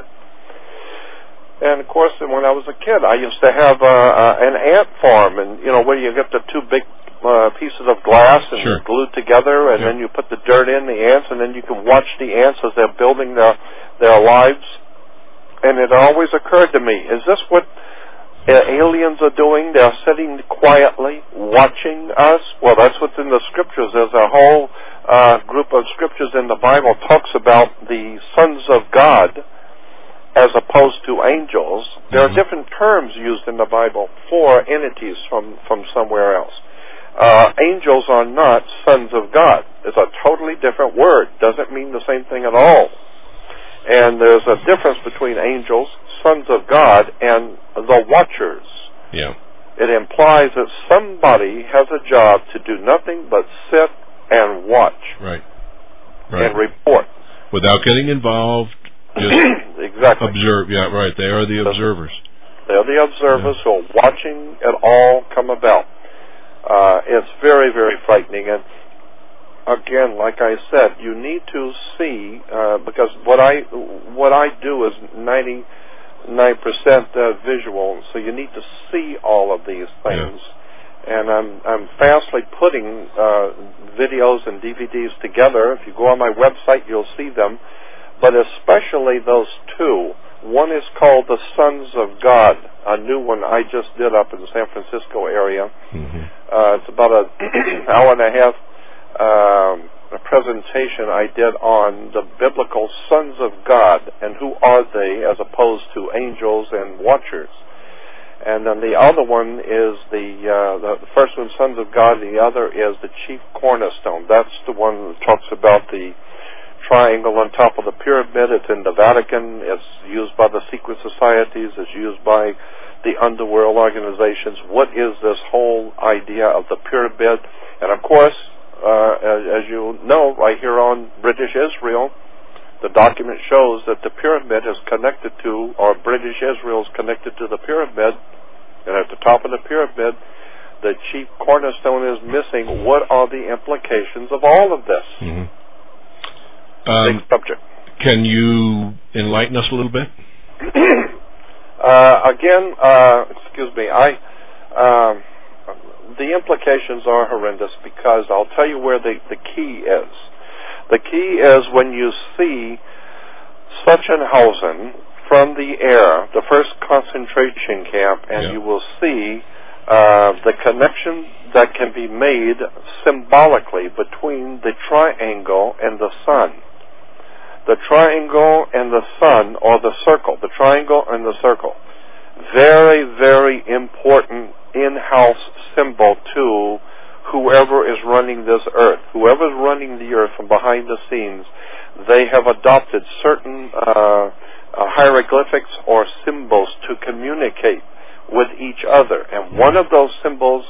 And, of course, when I was a kid, I used to have an ant farm, and, where you get the two big pieces of glass and glued together, and then you put the dirt in the ants, and then you can watch the ants as they're building their lives. And it always occurred to me, is this what aliens are doing? They're sitting quietly, watching us. Well, that's what's in the scriptures. There's a whole group of scriptures in the Bible talks about the sons of God as opposed to angels. There are different terms used in the Bible for entities from somewhere else. Angels are not sons of God. It's a totally different word. Doesn't mean the same thing at all. And there's a difference between angels, sons of God, and the watchers. Yeah. It implies that somebody has a job to do nothing but sit and watch. Right. And report. Without getting involved, just exactly. Observe. Yeah, right. They are the observers. They're the observers who are watching it all come about. It's very, very frightening. And again, like I said, you need to see, because what I do is 99% visual, so you need to see all of these things. Yeah. And I'm fastly putting videos and DVDs together. If you go on my website, you'll see them. But especially those two. One is called The Sons of God, a new one I just did up in the San Francisco area. Mm-hmm. It's about an hour and a half a presentation I did on the biblical sons of God and who are they as opposed to angels and watchers. And then the other one is the first one, Sons of God. The other is the Chief Cornerstone. That's the one that talks about the triangle on top of the pyramid. It's in the Vatican. It's used by the secret societies. It's used by the underworld organizations. What is this whole idea of the pyramid? And of course, as you know, right here on British Israel, the document shows that the pyramid is connected to, or British Israel is connected to the pyramid, and at the top of the pyramid, the chief cornerstone is missing. What are the implications of all of this? Mm-hmm. Big subject. Can you enlighten us a little bit? Excuse me, the implications are horrendous because I'll tell you where the key is. The key is when you see Sachsenhausen from the air, the first concentration camp, and you will see the connection that can be made symbolically between the triangle and the sun. The triangle and the sun, or the circle, the triangle and the circle. Very, very important in-house symbol to whoever is running this earth. Whoever is running the earth from behind the scenes, they have adopted certain hieroglyphics or symbols to communicate with each other. And one of those symbols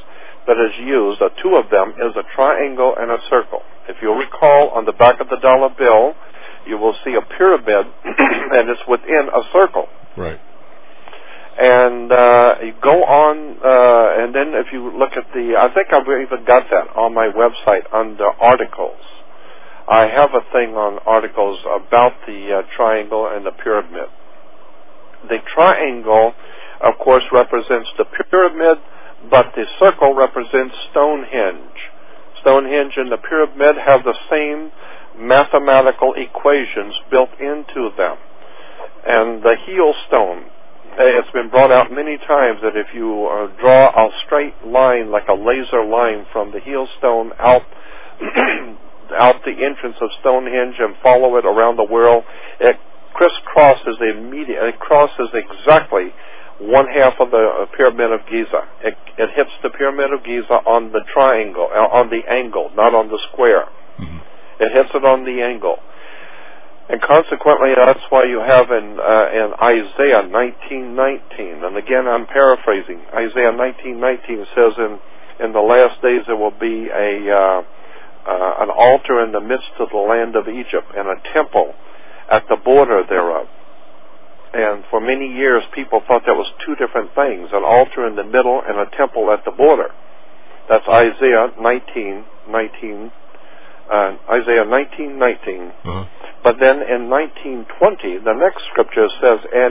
that is used, two of them, is a triangle and a circle. If you'll recall, on the back of the dollar bill, you will see a pyramid, and it's within a circle. Right. And you go on, and then if you look at I think I've even got that on my website under articles. I have a thing on articles about the triangle and the pyramid. The triangle, of course, represents the pyramid, but the circle represents Stonehenge. Stonehenge and the pyramid have the same mathematical equations built into them. And the heel stone, it's been brought out many times that if you draw a straight line, like a laser line from the heel stone out out the entrance of Stonehenge and follow it around the world, it crosses exactly one half of the Pyramid of Giza. It hits the Pyramid of Giza on the triangle, on the angle, not on the square. Mm-hmm. It hits it on the angle. And consequently, that's why you have in Isaiah 19:19, and again I'm paraphrasing, Isaiah 19:19 says, in the last days there will be an altar in the midst of the land of Egypt, and a temple at the border thereof. And for many years, people thought that was two different things, an altar in the middle and a temple at the border. That's Isaiah 19:19. Isaiah 19:19. Uh-huh. But then in 19:20, the next scripture says, and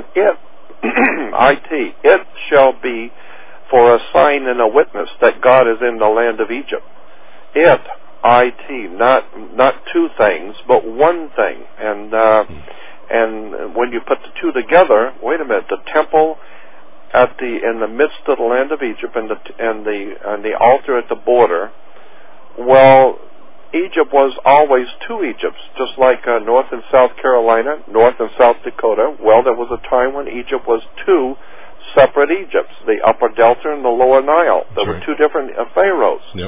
it shall be for a sign and a witness that God is in the land of Egypt. Not two things, but one thing. And when you put the two together, wait a minute, the temple in the midst of the land of Egypt and the altar at the border. Well, Egypt was always two Egypts, just like North and South Carolina, North and South Dakota. Well, there was a time when Egypt was two separate Egypts, the Upper Delta and the Lower Nile. There were two different pharaohs. Yep.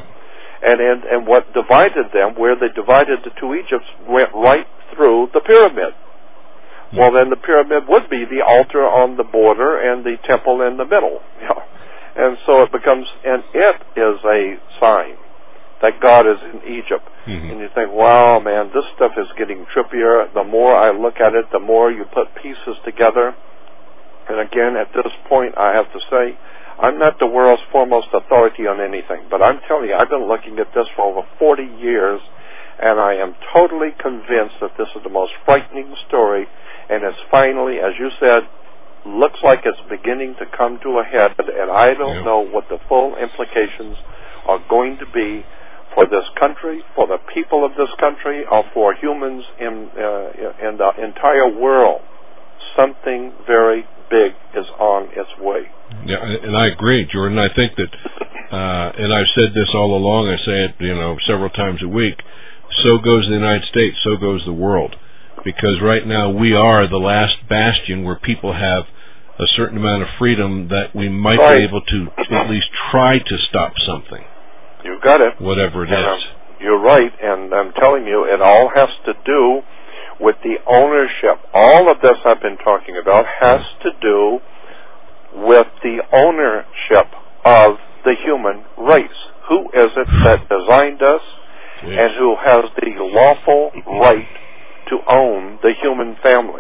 And what divided them, where they divided the two Egypts, went right through the pyramid. Well, then the pyramid would be the altar on the border and the temple in the middle. And so it becomes, and it is a sign that God is in Egypt. Mm-hmm. And you think, wow, man, this stuff is getting trippier. The more I look at it, the more you put pieces together. And again, at this point, I have to say, I'm not the world's foremost authority on anything, but I'm telling you, I've been looking at this for over 40 years, and I am totally convinced that this is the most frightening story, and it's finally, as you said, looks like it's beginning to come to a head, and I don't know what the full implications are going to be for this country, for the people of this country, or for humans in the entire world. Something very big is on its way. Yeah, and I agree, Jordan. I think that, and I've said this all along, I say it, several times a week, so goes the United States, so goes the world. Because right now we are the last bastion where people have a certain amount of freedom that we might be able to at least try to stop something. You got it. Whatever it is. You're right, and I'm telling you, it all has to do with the ownership. All of this I've been talking about has to do with the ownership of the human race. Who is it that designed us and who has the lawful right to own the human family?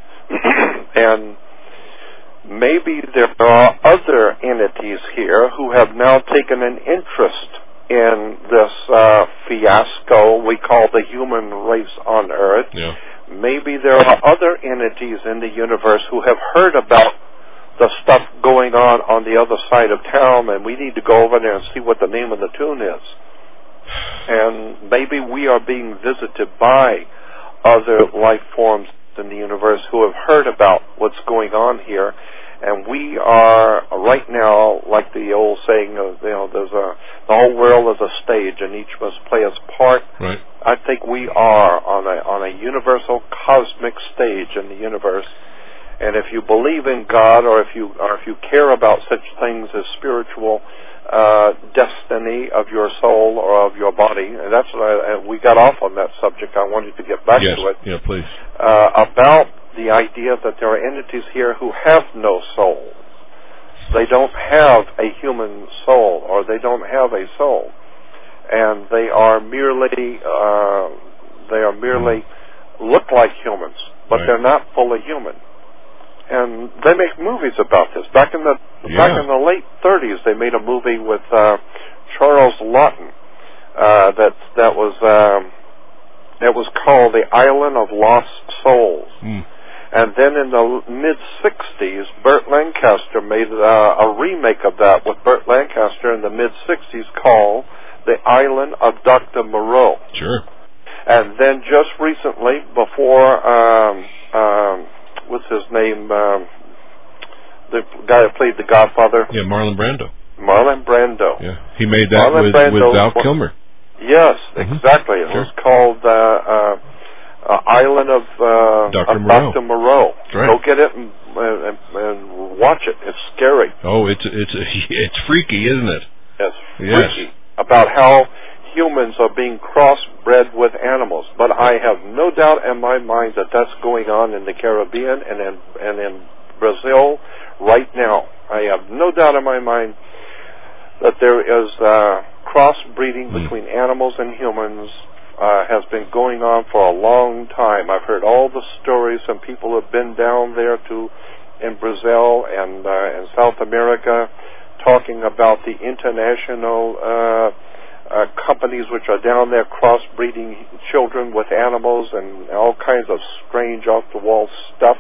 And maybe there are other entities here who have now taken an interest in this fiasco we call the human race on Earth. Yeah. Maybe there are other entities in the universe who have heard about the stuff going on the other side of town, and we need to go over there and see what the name of the tune is. And maybe we are being visited by other life forms in the universe who have heard about what's going on here. And we are right now, like the old saying, the whole world is a stage, and each must play its part. Right. I think we are on a universal cosmic stage in the universe. And if you believe in God, or if you care about such things as spiritual destiny of your soul or of your body, and that's what we got off on that subject. I wanted to get back to it. Yeah, please. About the idea that there are entities here who have no soul. They don't have a human soul, or they don't have a soul, and they are merely look like humans, but Right. they're not fully human. And they make movies about this. Back in the late 30s, they made a movie with Charles Laughton that was called The Island of Lost Souls. Mm. And then in the mid-60s, Burt Lancaster made a remake of that with Burt Lancaster in the mid-60s called The Island of Dr. Moreau. Sure. And then just recently, before, what's his name, the guy that played The Godfather? Yeah, Marlon Brando. Marlon Brando. Yeah, he made that with Val Kilmer. Yes, exactly. It was called Island of Dr. Moreau. Right. Go get it and watch it. It's scary. Oh, it's freaky, isn't it? It's Yes. freaky about how humans are being crossbred with animals. But I have no doubt in my mind that that's going on in the Caribbean and in Brazil right now. I have no doubt in my mind that there is crossbreeding between animals and humans has been going on for a long time. I've heard all the stories, and people have been down there in Brazil and in South America talking about the international companies which are down there crossbreeding children with animals and all kinds of strange off-the-wall stuff.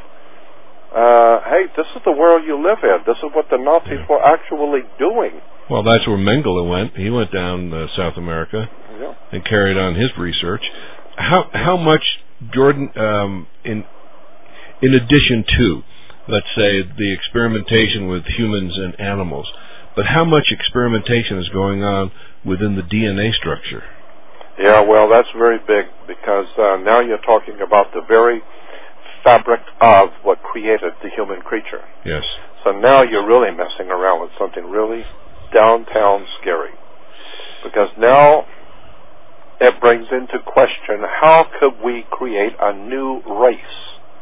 Hey, this is the world you live in. This is what the Nazis were actually doing. Well, that's where Mengele went. He went down South America and carried on his research. How much, Jordan, in addition to, let's say, the experimentation with humans and animals, but how much experimentation is going on within the DNA structure? Yeah, well, that's very big, because now you're talking about the very fabric of what created the human creature. Yes. So now you're really messing around with something really downtown scary, because now it brings into question, how could we create a new race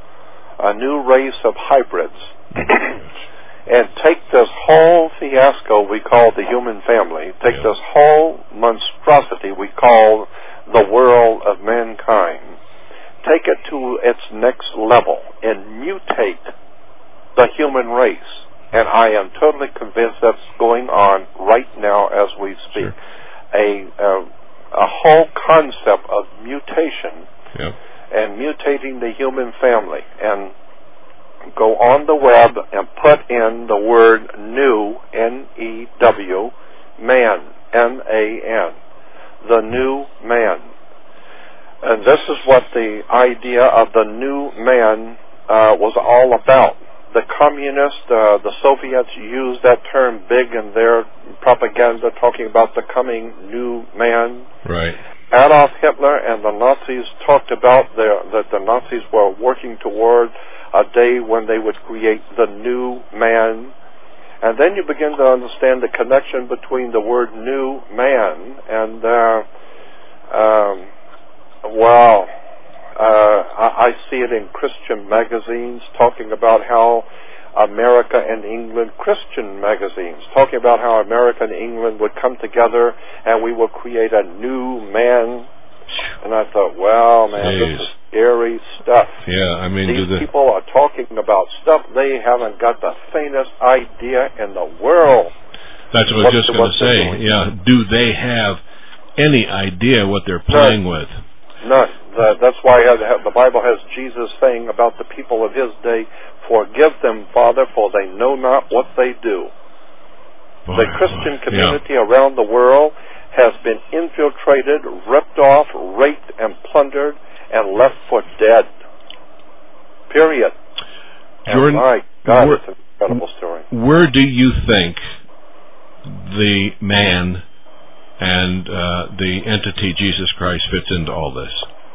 of hybrids, and take this whole fiasco we call the human family, take this whole monstrosity we call the world of mankind, take it to its next level and mutate the human race. And I am totally convinced that's going on right now as we speak. Sure. A whole concept of mutation and mutating the human family. And go on the web and put in the word new, N-E-W, man, M-A-N, the new man. And this is what the idea of the new man was all about. The communists, the Soviets used that term big in their propaganda, talking about the coming new man. Right. Adolf Hitler and the Nazis talked about that the Nazis were working toward a day when they would create the new man. And then you begin to understand the connection between the word new man and, I see it in Christian magazines talking about how America and England, Christian magazines, talking about how America and England would come together and we would create a new man. And I thought, wow, man, this is scary stuff. Yeah, I mean, these people are talking about stuff they haven't got the faintest idea in the world. That's what I was just going to say. Yeah, do they have any idea what they're playing with? None. That's why the Bible has Jesus saying about the people of his day, "Forgive them, Father, for they know not what they do." The Christian community around the world has been infiltrated, ripped off, raped, and plundered, and left for dead. Period. Jordan, my God, it's an incredible story. Where do you think the man and the entity Jesus Christ fits into all this?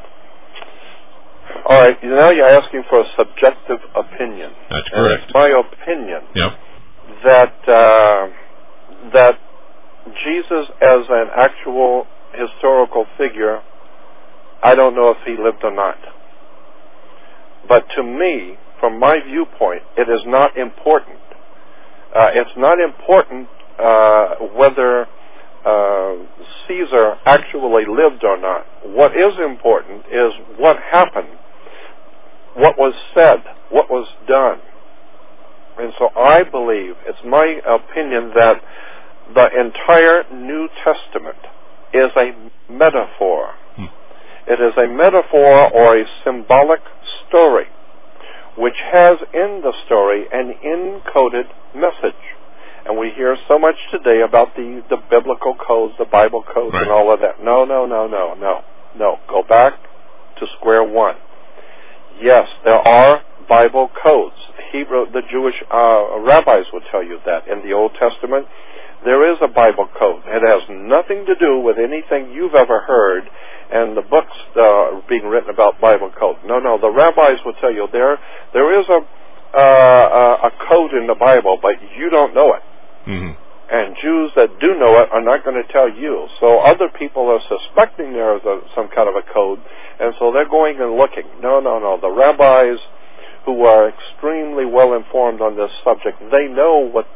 All right, now you're asking for a subjective opinion. That's correct. It's my opinion that that Jesus, as an actual historical figure, I don't know if he lived or not. But to me, from my viewpoint, it is not important It's not important whether Caesar actually lived or not. What is important is what happened, what was said, what was done. And so I believe, it's my opinion, that the entire New Testament is a metaphor. It is a metaphor or a symbolic story which has in the story an encoded message. And we hear so much today about the biblical codes, the Bible codes, right, and all of that. No. Go back to square one. Yes, there are Bible codes. The Jewish rabbis would tell you that in the Old Testament there is a Bible code. It has nothing to do with anything you've ever heard and the books being written about Bible code. No. The rabbis would tell you there is a code in the Bible, but you don't know it. Mm-hmm. And Jews that do know it are not going to tell you. So other people are suspecting there is some kind of a code, and so they're going and looking. No. The rabbis, who are extremely well informed on this subject, they know what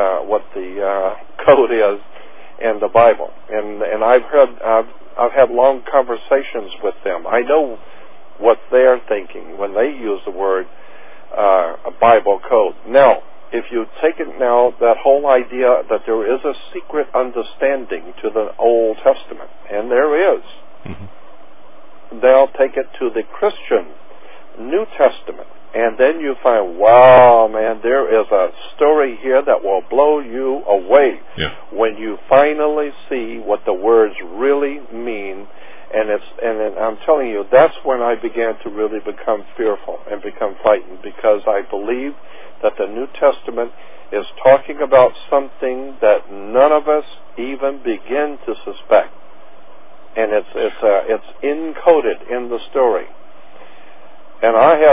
the code is in the Bible, and I've had long conversations with them. I know what they're thinking when they use the word a Bible code. Now, if you take it now, that whole idea that there is a secret understanding to the Old Testament, and there is, mm-hmm, they'll take it to the Christian New Testament, and then you find, wow, man, there is a story here that will blow you away, yeah, when you finally see what the words really mean. And I'm telling you, that's when I began to really become fearful and become frightened, because I believe that the New Testament is talking about something that none of us even begin to suspect, and it's encoded in the story. And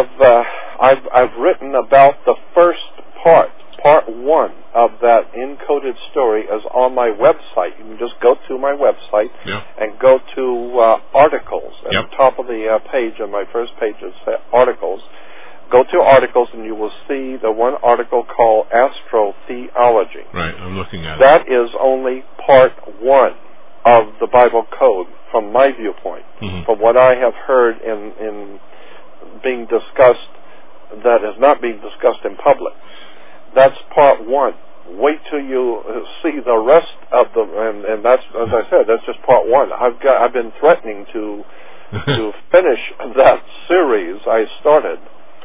I've written about the first part one of that encoded story is on my website. You can just go to my website, yeah, and go to articles. At, yep, the top of the page, on my first page, it says articles. Go to articles, and you will see the one article called Astrotheology. Right, I'm looking at it. That is only part one of the Bible code from my viewpoint, mm-hmm, from what I have heard in being discussed that is not being discussed in public. That's part one. Wait till you see the rest of the, and that's, as I said, that's just part one. I've been threatening to finish that series I started,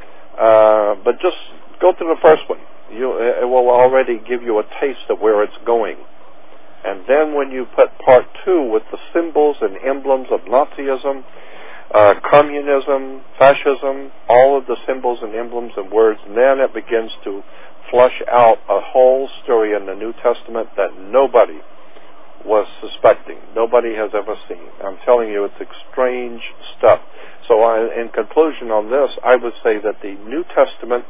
but just go to the first one. It will already give you a taste of where it's going. And then when you put part two with the symbols and emblems of Nazism, communism, fascism, all of the symbols and emblems and words, and then it begins to flush out a whole story in the New Testament that nobody was suspecting, nobody has ever seen. I'm telling you, it's strange stuff. So in conclusion on this, I would say that the New Testament,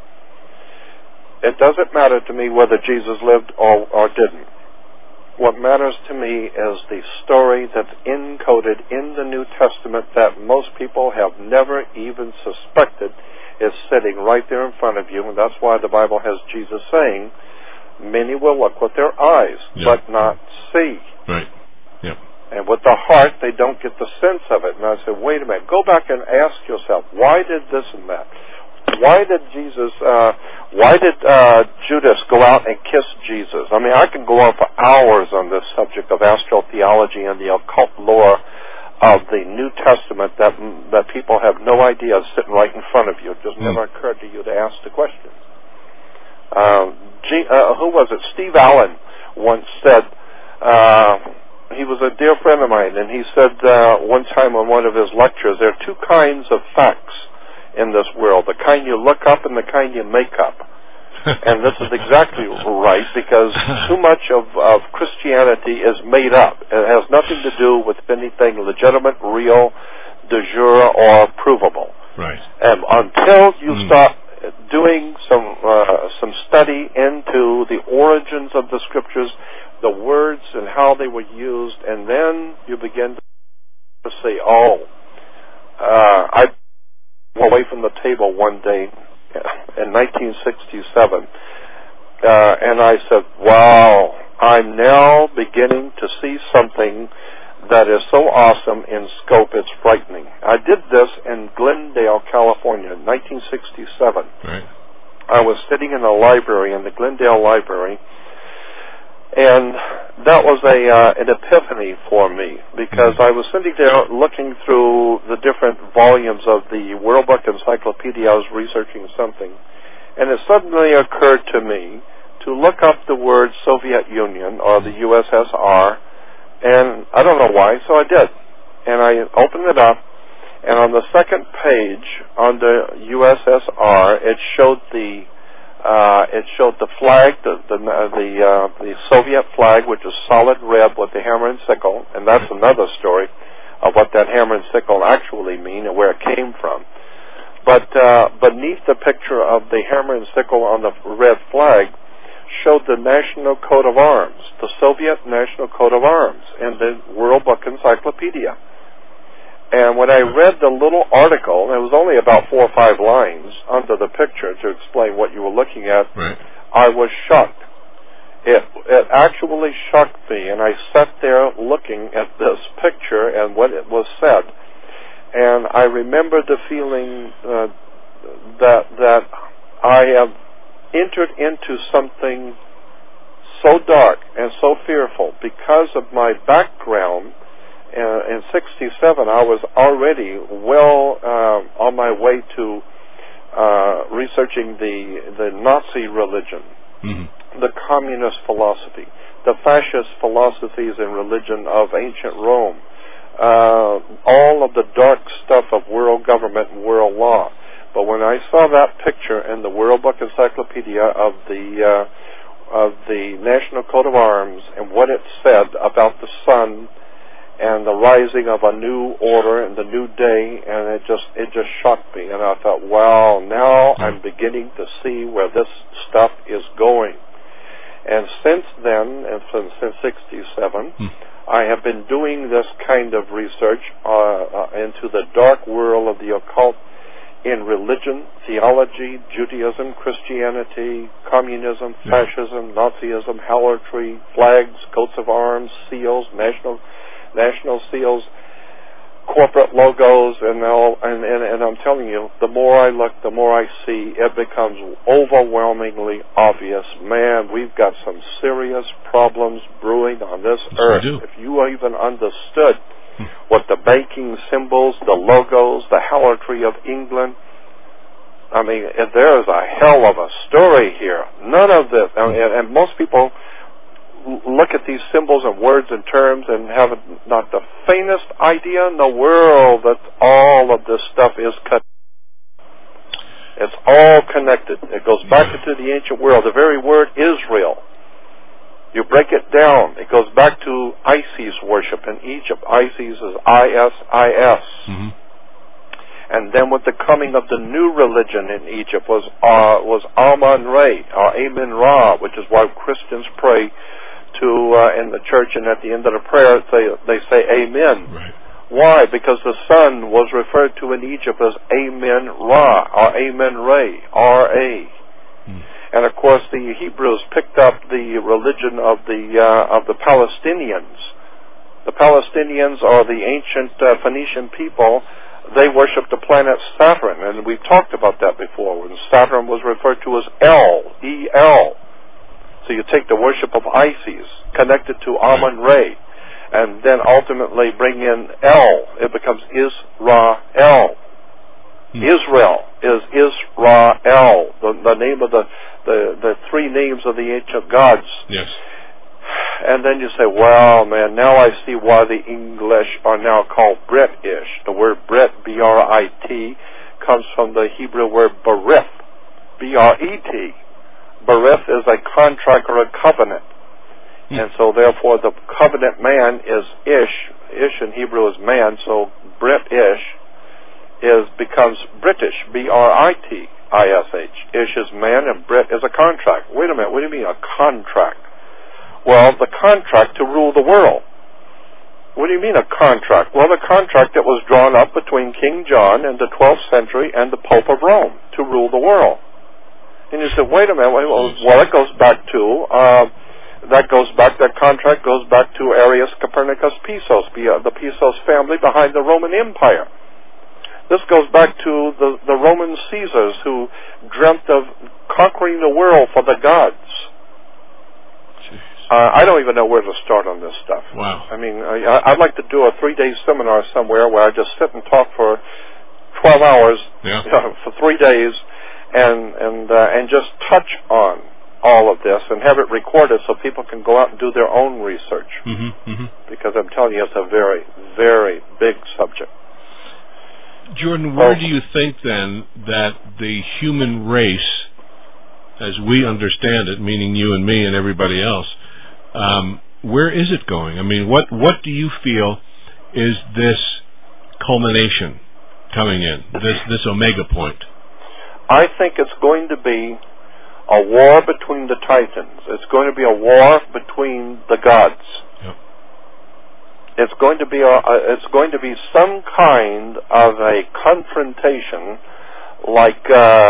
it doesn't matter to me whether Jesus lived or didn't. What matters to me is the story that's encoded in the New Testament that most people have never even suspected is sitting right there in front of you, and that's why the Bible has Jesus saying, many will look with their eyes, yep, but not see. Right. Yep. And with the heart, they don't get the sense of it. And I said, wait a minute, go back and ask yourself, why did this and that? Why did Judas go out and kiss Jesus? I mean, I can go on for hours on this subject of astrotheology and the occult lore of the New Testament that people have no idea is sitting right in front of you. It just never occurred to you to ask the question. Who was it? Steve Allen once said, he was a dear friend of mine, and he said one time on one of his lectures, there are two kinds of facts in this world, the kind you look up and the kind you make up. And this is exactly right, because too much of Christianity is made up. It has nothing to do with anything legitimate, real, de jure, or provable. Right. And until you start doing some study into the origins of the Scriptures, the words and how they were used, and then you begin to say, I went away from the table one day in 1967, and I said, wow, I'm now beginning to see something that is so awesome in scope, it's frightening. I did this in Glendale, California, in 1967. Right. I was sitting in a library, in the Glendale Library, and that was an epiphany for me, because I was sitting there looking through the different volumes of the World Book Encyclopedia. I was researching something, and it suddenly occurred to me to look up the word Soviet Union, or the USSR, and I don't know why, so I did. And I opened it up, and on the second page, on the USSR, it showed the flag, the Soviet flag, which is solid red with the hammer and sickle, and that's another story of what that hammer and sickle actually mean and where it came from. But beneath the picture of the hammer and sickle on the red flag showed the National Coat of Arms, the Soviet National Coat of Arms, in the World Book Encyclopedia. And when I read the little article, and it was only about 4 or 5 lines under the picture to explain what you were looking at, I was shocked. It actually shocked me, and I sat there looking at this picture and what it was said. And I remember the feeling that I have entered into something so dark and so fearful because of my background. In 67, I was already well on my way to researching the Nazi religion, the communist philosophy, the fascist philosophies and religion of ancient Rome, all of the dark stuff of world government and world law. But when I saw that picture in the World Book Encyclopedia of the National Coat of Arms and what it said about the sun and the rising of a new order and the new day, and it just shocked me. And I thought, wow, now I'm beginning to see where this stuff is going. And since then, and since 67, I have been doing this kind of research into the dark world of the occult in religion, theology, Judaism, Christianity, communism, fascism, Nazism, harlotry, flags, coats of arms, seals, national seals, corporate logos, and I'm telling you, the more I look, the more I see, it becomes overwhelmingly obvious. Man, we've got some serious problems brewing on this earth. If you even understood what the banking symbols, the logos, the harlotry of England, I mean, there is a hell of a story here. None of this, and most people look at these symbols and words and terms and have not the faintest idea in the world that all of this stuff is connected. It's all connected. It goes back into the ancient world. The very word Israel, you break it down, it goes back to Isis worship in Egypt. Isis is I-S-I-S. And then with the coming of the new religion in Egypt was Amun-Re, or Amen-Ra, which is why Christians pray to in the church, and at the end of the prayer they say Amen. Why? Because the sun was referred to in Egypt as Amen-Ra, or Amen-Re, R-A. And of course the Hebrews picked up the religion of the Palestinians. The Palestinians are the ancient Phoenician people. They worship the planet Saturn, and we've talked about that before, when Saturn was referred to as El, E-L. So you take the worship of Isis, connected to Amun-Re, and then ultimately bring in El. It becomes Israel. Israel is Israel, the name of the three names of the ancient gods. Yes. And then you say, well, man, now I see why the English are now called British. The word Brit, B-R-I-T, comes from the Hebrew word Berith, B-R-E-T. Berith is a contract or a covenant. And so therefore the covenant man is Ish. Ish in Hebrew is man, so British becomes British, B-R-I-T-I-S-H. Ish is man and Brit is a contract. Wait a minute, what do you mean a contract? Well, the contract to rule the world. What do you mean a contract? Well, the contract that was drawn up between King John in the 12th century and the Pope of Rome to rule the world. And you say, wait a minute, well, it goes back to, that contract goes back to Arius Copernicus Pisos, the Pisos family behind the Roman Empire. This goes back to the Roman Caesars who dreamt of conquering the world for the gods. I don't even know where to start on this stuff. Wow. I mean, I'd like to do a 3-day seminar somewhere where I just sit and talk for 12 hours for 3 days and just touch on all of this and have it recorded so people can go out and do their own research. Because I'm telling you, it's a very, very big subject. Jordan, where do you think then that the human race, as we understand it, meaning you and me and everybody else, where is it going? I mean, what do you feel is this culmination coming in, this omega point? I think it's going to be a war between the titans. It's going to be a war between the gods. Yep. It's going to be some kind of a confrontation, like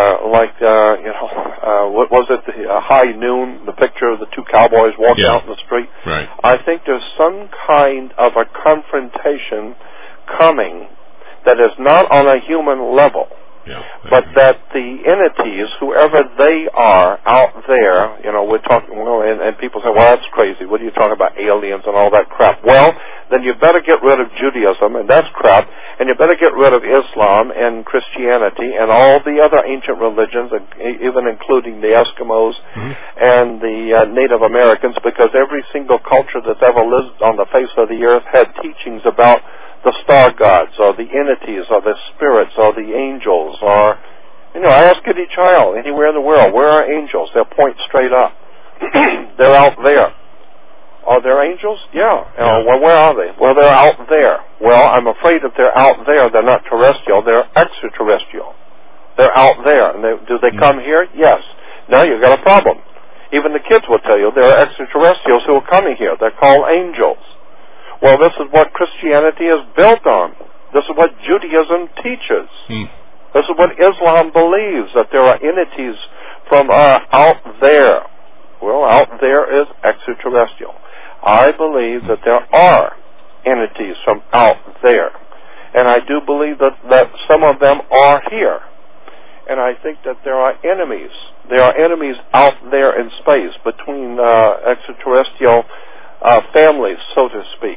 what was it? The High Noon, the picture of the two cowboys walking out in the street. Right. I think there's some kind of a confrontation coming that is not on a human level. But that the entities, whoever they are out there, we're talking, and people say, well, that's crazy. What are you talking about, aliens and all that crap? Well, then you better get rid of Judaism, and that's crap, and you better get rid of Islam and Christianity and all the other ancient religions, even including the Eskimos and the Native Americans, because every single culture that's ever lived on the face of the earth had teachings about the star gods, or the entities, or the spirits, or the angels, or, ask any child anywhere in the world, where are angels? They'll point straight up. They're out there. Are there angels? Yeah. Well, where are they? Well, they're out there. Well, I'm afraid if they're out there, they're not terrestrial, they're extraterrestrial. They're out there. And do they come here? Yes. Now you've got a problem. Even the kids will tell you there are extraterrestrials who are coming here. They're called angels. Well, this is what Christianity is built on. This is what Judaism teaches. This is what Islam believes, that there are entities from out there. Well, out there is extraterrestrial. I believe that there are entities from out there. And I do believe that some of them are here. And I think that there are enemies. There are enemies out there in space between extraterrestrial families, so to speak.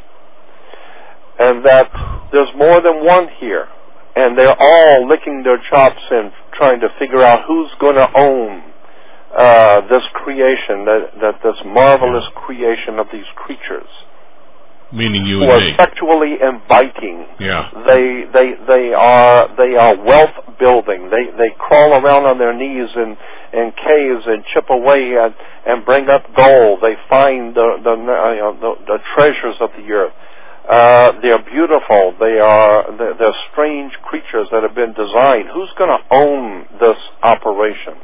And that there's more than one here, and they're all licking their chops and trying to figure out who's going to own this creation, this marvelous creation of these creatures. Meaning you who and are me. sexually inviting. Yeah. They are wealth building. They crawl around on their knees in caves and chip away and bring up gold. They find the treasures of the earth. They're beautiful. They're strange creatures that have been designed. Who's going to own this operation?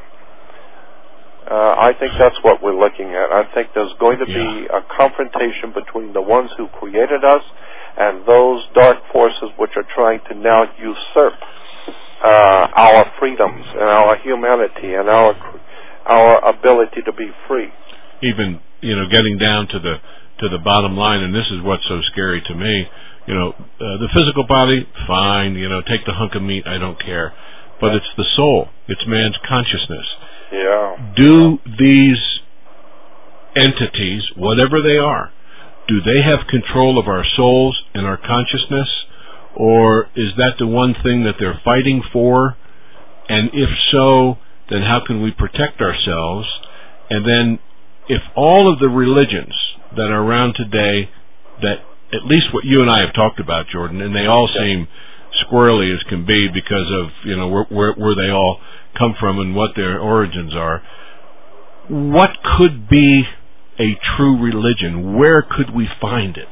I think that's what we're looking at. I think there's going to be a confrontation between the ones who created us and those dark forces which are trying to now usurp our freedoms and our humanity and our ability to be free. Even, getting down to the bottom line, and this is what's so scary to me, the physical body, fine, take the hunk of meat, I don't care. But it's the soul. It's man's consciousness. Yeah. Do these entities, whatever they are, do they have control of our souls and our consciousness? Or is that the one thing that they're fighting for? And if so, then how can we protect ourselves? And then if all of the religions that are around today, that at least what you and I have talked about, Jordan, and they all seem squirrely as can be because of where they all come from and what their origins are, what could be a true religion? Where could we find it?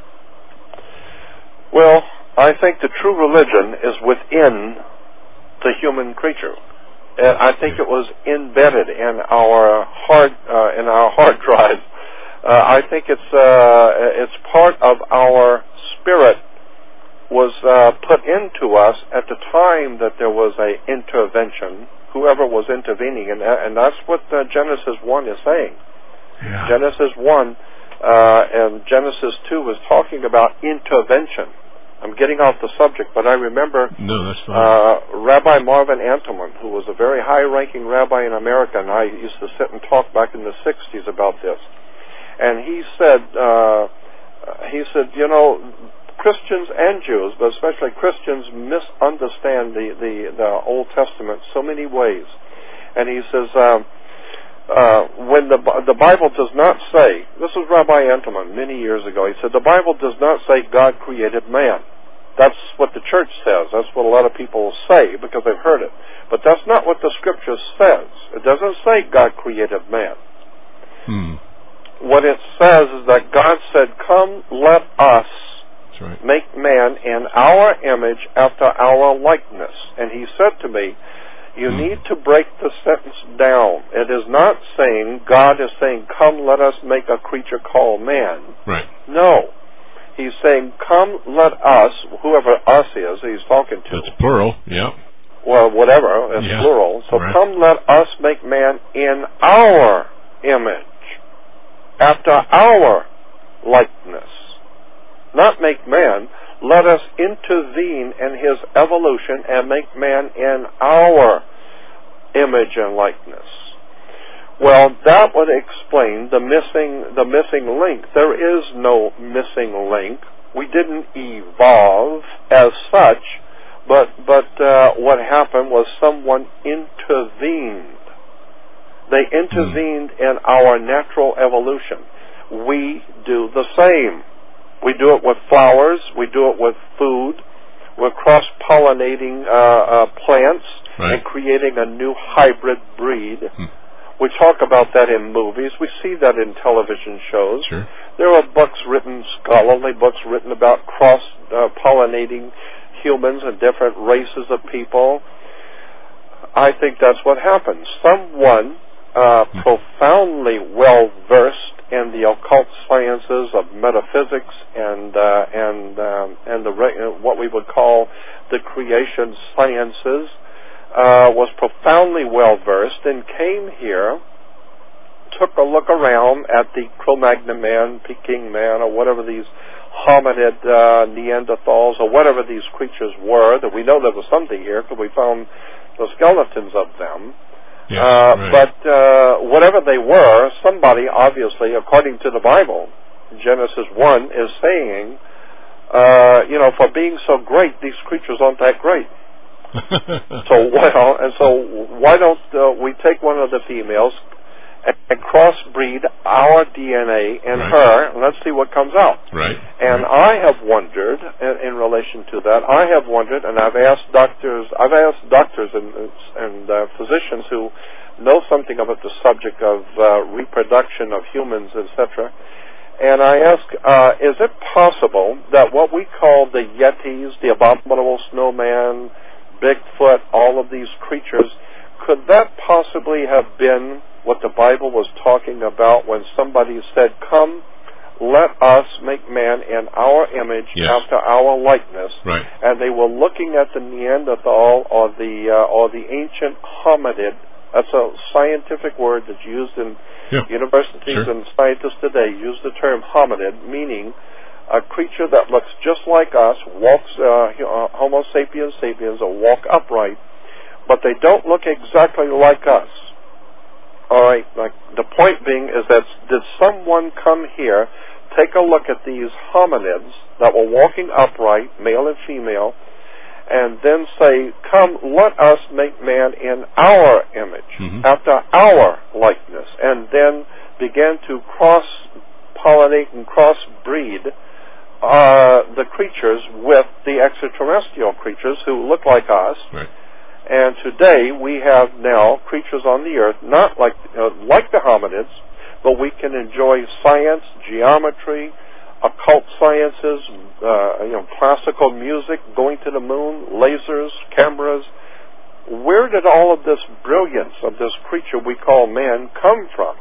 Well, I think the true religion is within the human creature. And I think it was embedded in our hard drive. I think it's part of our spirit was put into us at the time that there was an intervention whoever was intervening, and that's what Genesis 1 is saying. Yeah. Genesis 1 and Genesis 2 is talking about intervention. I'm getting off the subject, but I remember no, that's fine. Rabbi Marvin Antelman, who was a very high-ranking rabbi in America, and I used to sit and talk back in the 60s about this. And he said, you know, Christians and Jews, but especially Christians, misunderstand the Old Testament so many ways. And he says, when the Bible does not say, this was Rabbi Antelman many years ago, he said, the Bible does not say God created man. That's what the church says. That's what a lot of people say because they've heard it. But that's not what the Scripture says. It doesn't say God created man. What it says is that God said, come, let us make man in our image after our likeness. And he said to me, you need to break the sentence down. It is not saying, God is saying, come, let us make a creature called man. Right. No. He's saying, come, let us, whoever us is, he's talking to. It's plural, yeah. Well, whatever, it's plural. So come, let us make man in our image, after our likeness. Not make man. Let us intervene in his evolution and make man in our image and likeness. Well, that would explain the missing link. There is no missing link. We didn't evolve as such, but what happened was someone intervened. They intervened in our natural evolution. We do the same. We do it with flowers. We do it with food. We're cross-pollinating plants and creating a new hybrid breed. We talk about that in movies. We see that in television shows. Sure. There are books written, scholarly books written about cross-pollinating humans and different races of people. I think that's what happens. Someone profoundly well-versed in the occult sciences of metaphysics and what we would call the creation sciences, was profoundly well-versed and came here, took a look around at the Cro-Magnon man, Peking man, or whatever these hominid Neanderthals, or whatever these creatures were, that we know there was something here because we found the skeletons of them. But whatever they were, somebody obviously, according to the Bible, Genesis 1 is saying, for being so great, these creatures aren't that great. So why don't we take one of the females and crossbreed our DNA in her, and let's see what comes out. Right. And I have wondered, in relation to that, and I've asked doctors and physicians who know something about the subject of reproduction of humans, etc. And I ask, is it possible that what we call the Yetis, the abominable snowman, Bigfoot, all of these creatures, could that possibly have been what the Bible was talking about when somebody said, come, let us make man in our image after our likeness. Right. And they were looking at the Neanderthal or the ancient hominid. That's a scientific word that's used in universities, and scientists today use the term hominid, meaning a creature that looks just like us, walks, Homo sapiens sapiens, or walk upright, but they don't look exactly like us. All right, like the point being is that did someone come here, take a look at these hominids that were walking upright, male and female, and then say, come, let us make man in our image, after our likeness, and then begin to cross-pollinate and cross-breed the creatures with the extraterrestrial creatures who look like us. Right. And today we have now creatures on the earth, not like the hominids, but we can enjoy science, geometry, occult sciences, classical music, going to the moon, lasers, cameras. Where did all of this brilliance of this creature we call man come from?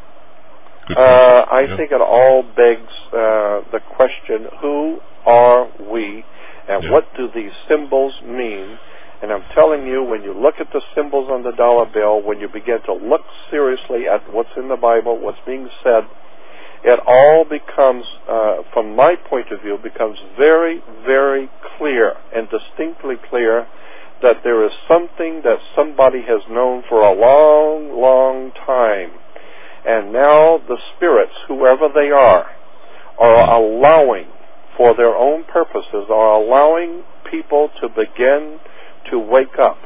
I think it all begs the question, who are we, and what do these symbols mean? And I'm telling you, when you look at the symbols on the dollar bill, when you begin to look seriously at what's in the Bible, what's being said, it all becomes, from my point of view, becomes very, very clear and distinctly clear that there is something that somebody has known for a long, long time. And now the spirits, whoever they are allowing, for their own purposes, are allowing people to begin to wake up.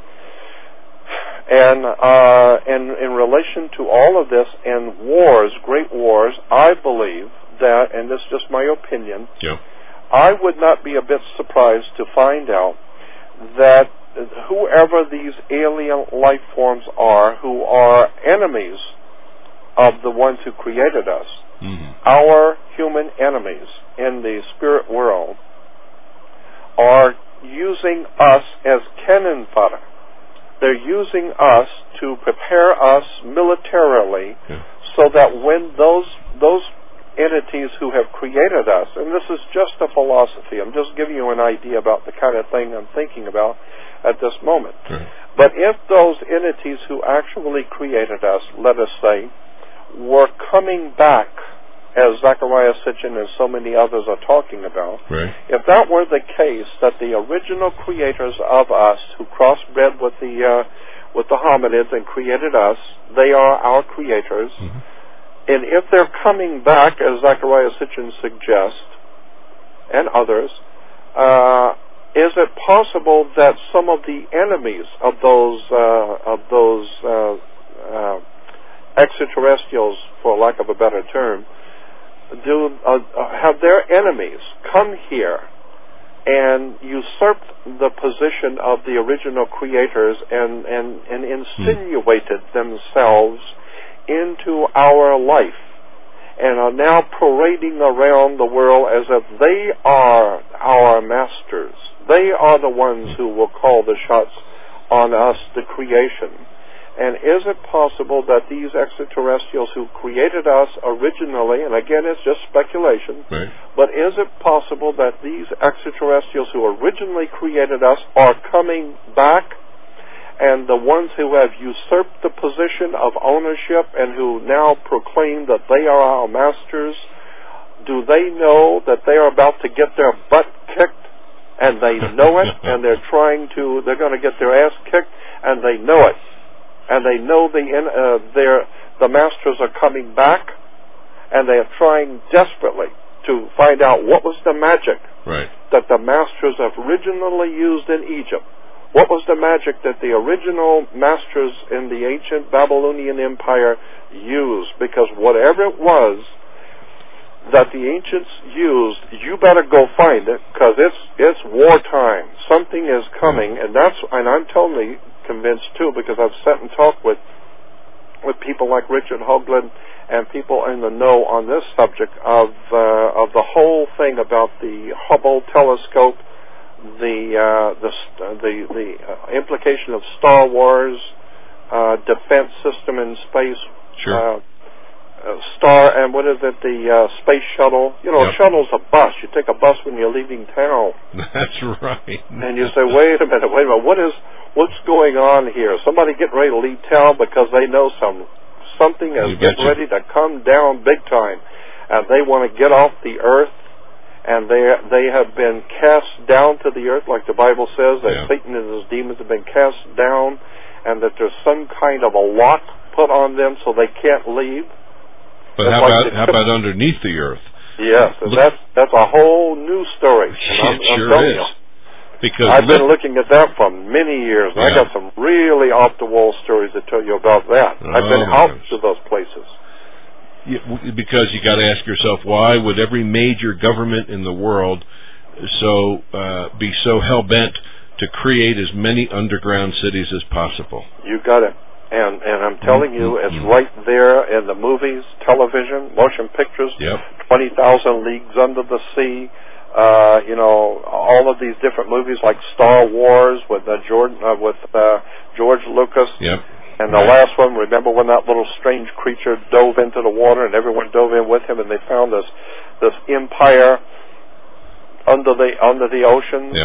And in relation to all of this and wars, great wars, I believe that, and this is just my opinion, I would not be a bit surprised to find out that whoever these alien life forms are, who are enemies of the ones who created us, our human enemies in the spirit world, are using us as cannon fodder. They're using us to prepare us militarily so that when those entities who have created us, and this is just a philosophy, I'm just giving you an idea about the kind of thing I'm thinking about at this moment. But if those entities who actually created us, let us say, were coming back, as Zecharia Sitchin and so many others are talking about, if that were the case, that the original creators of us who crossbred with the hominids and created us, they are our creators, and if they're coming back, as Zecharia Sitchin suggests, and others, is it possible that some of the enemies of those extraterrestrials, for lack of a better term, have their enemies come here and usurp the position of the original creators and insinuated themselves into our life and are now parading around the world as if they are our masters. They are the ones who will call the shots on us, the creation. And is it possible that these extraterrestrials who created us originally, and again it's just speculation, but is it possible that these extraterrestrials who originally created us are coming back, and the ones who have usurped the position of ownership and who now proclaim that they are our masters, do they know that they are about to get their butt kicked, and they know it, and they're going to get their ass kicked, and they know it? And they know the masters are coming back, and they are trying desperately to find out what was the magic that the masters have originally used in Egypt. What was the magic that the original masters in the ancient Babylonian Empire used? Because whatever it was that the ancients used, you better go find it, because it's wartime. Something is coming, and I'm totally convinced too, because I've sat and talked with people like Richard Hoagland and people in the know on this subject of the whole thing about the Hubble telescope, the implication of Star Wars, defense system in space, star, and what is it, the space shuttle. You know, a shuttle's a bus. You take a bus when you're leaving town. That's right. And you say, wait a minute, what's going on here? Somebody getting ready to leave town because they know something is getting ready to come down big time, and they want to get off the earth, and they have been cast down to the earth, like the Bible says, that Satan and his demons have been cast down, and that there's some kind of a lock put on them so they can't leave. But how about underneath the earth? Yes, and that's a whole new story. It sure is. Because I've been looking at that for many years, and I got some really off-the-wall stories to tell you about that. I've been out to those places. Because you got to ask yourself, why would every major government in the world be so hell-bent to create as many underground cities as possible? You got it. And I'm telling you, it's right there in the movies, television, motion pictures, 20,000 Leagues Under the Sea, all of these different movies like Star Wars with George Lucas. And the last one, remember when that little strange creature dove into the water and everyone dove in with him, and they found this empire under the ocean,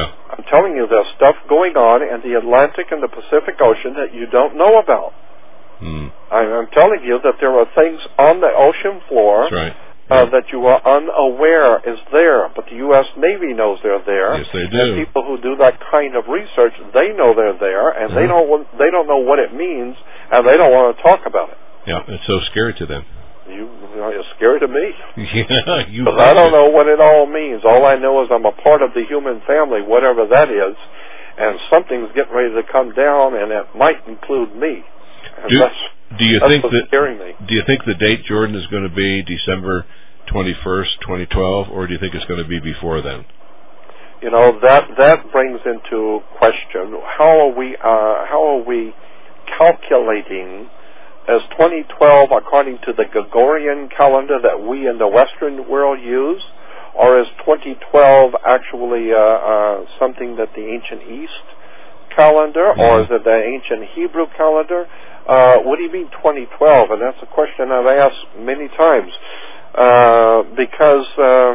I'm telling you, there's stuff going on in the Atlantic and the Pacific Ocean that you don't know about. I'm telling you that there are things on the ocean floor that you are unaware is there, but the U.S. Navy knows they're there. Yes, they do. And people who do that kind of research, they know they're there, and they don't know what it means, and they don't want to talk about it. Yeah, it's so scary to them. You're scary to me. Yeah, you. Because I don't know what it all means. All I know is I'm a part of the human family, whatever that is, and something's getting ready to come down, and it might include me. Do you think what's scaring me. Do you think the date, Jordan, is going to be December 21st, 2012, or do you think it's going to be before then? You know, that brings into question how are we calculating as 2012 according to the Gregorian calendar that we in the Western world use, or is 2012 actually something that the ancient East calendar, or is it the ancient Hebrew calendar? What do you mean 2012? And that's a question I've asked many times. Because,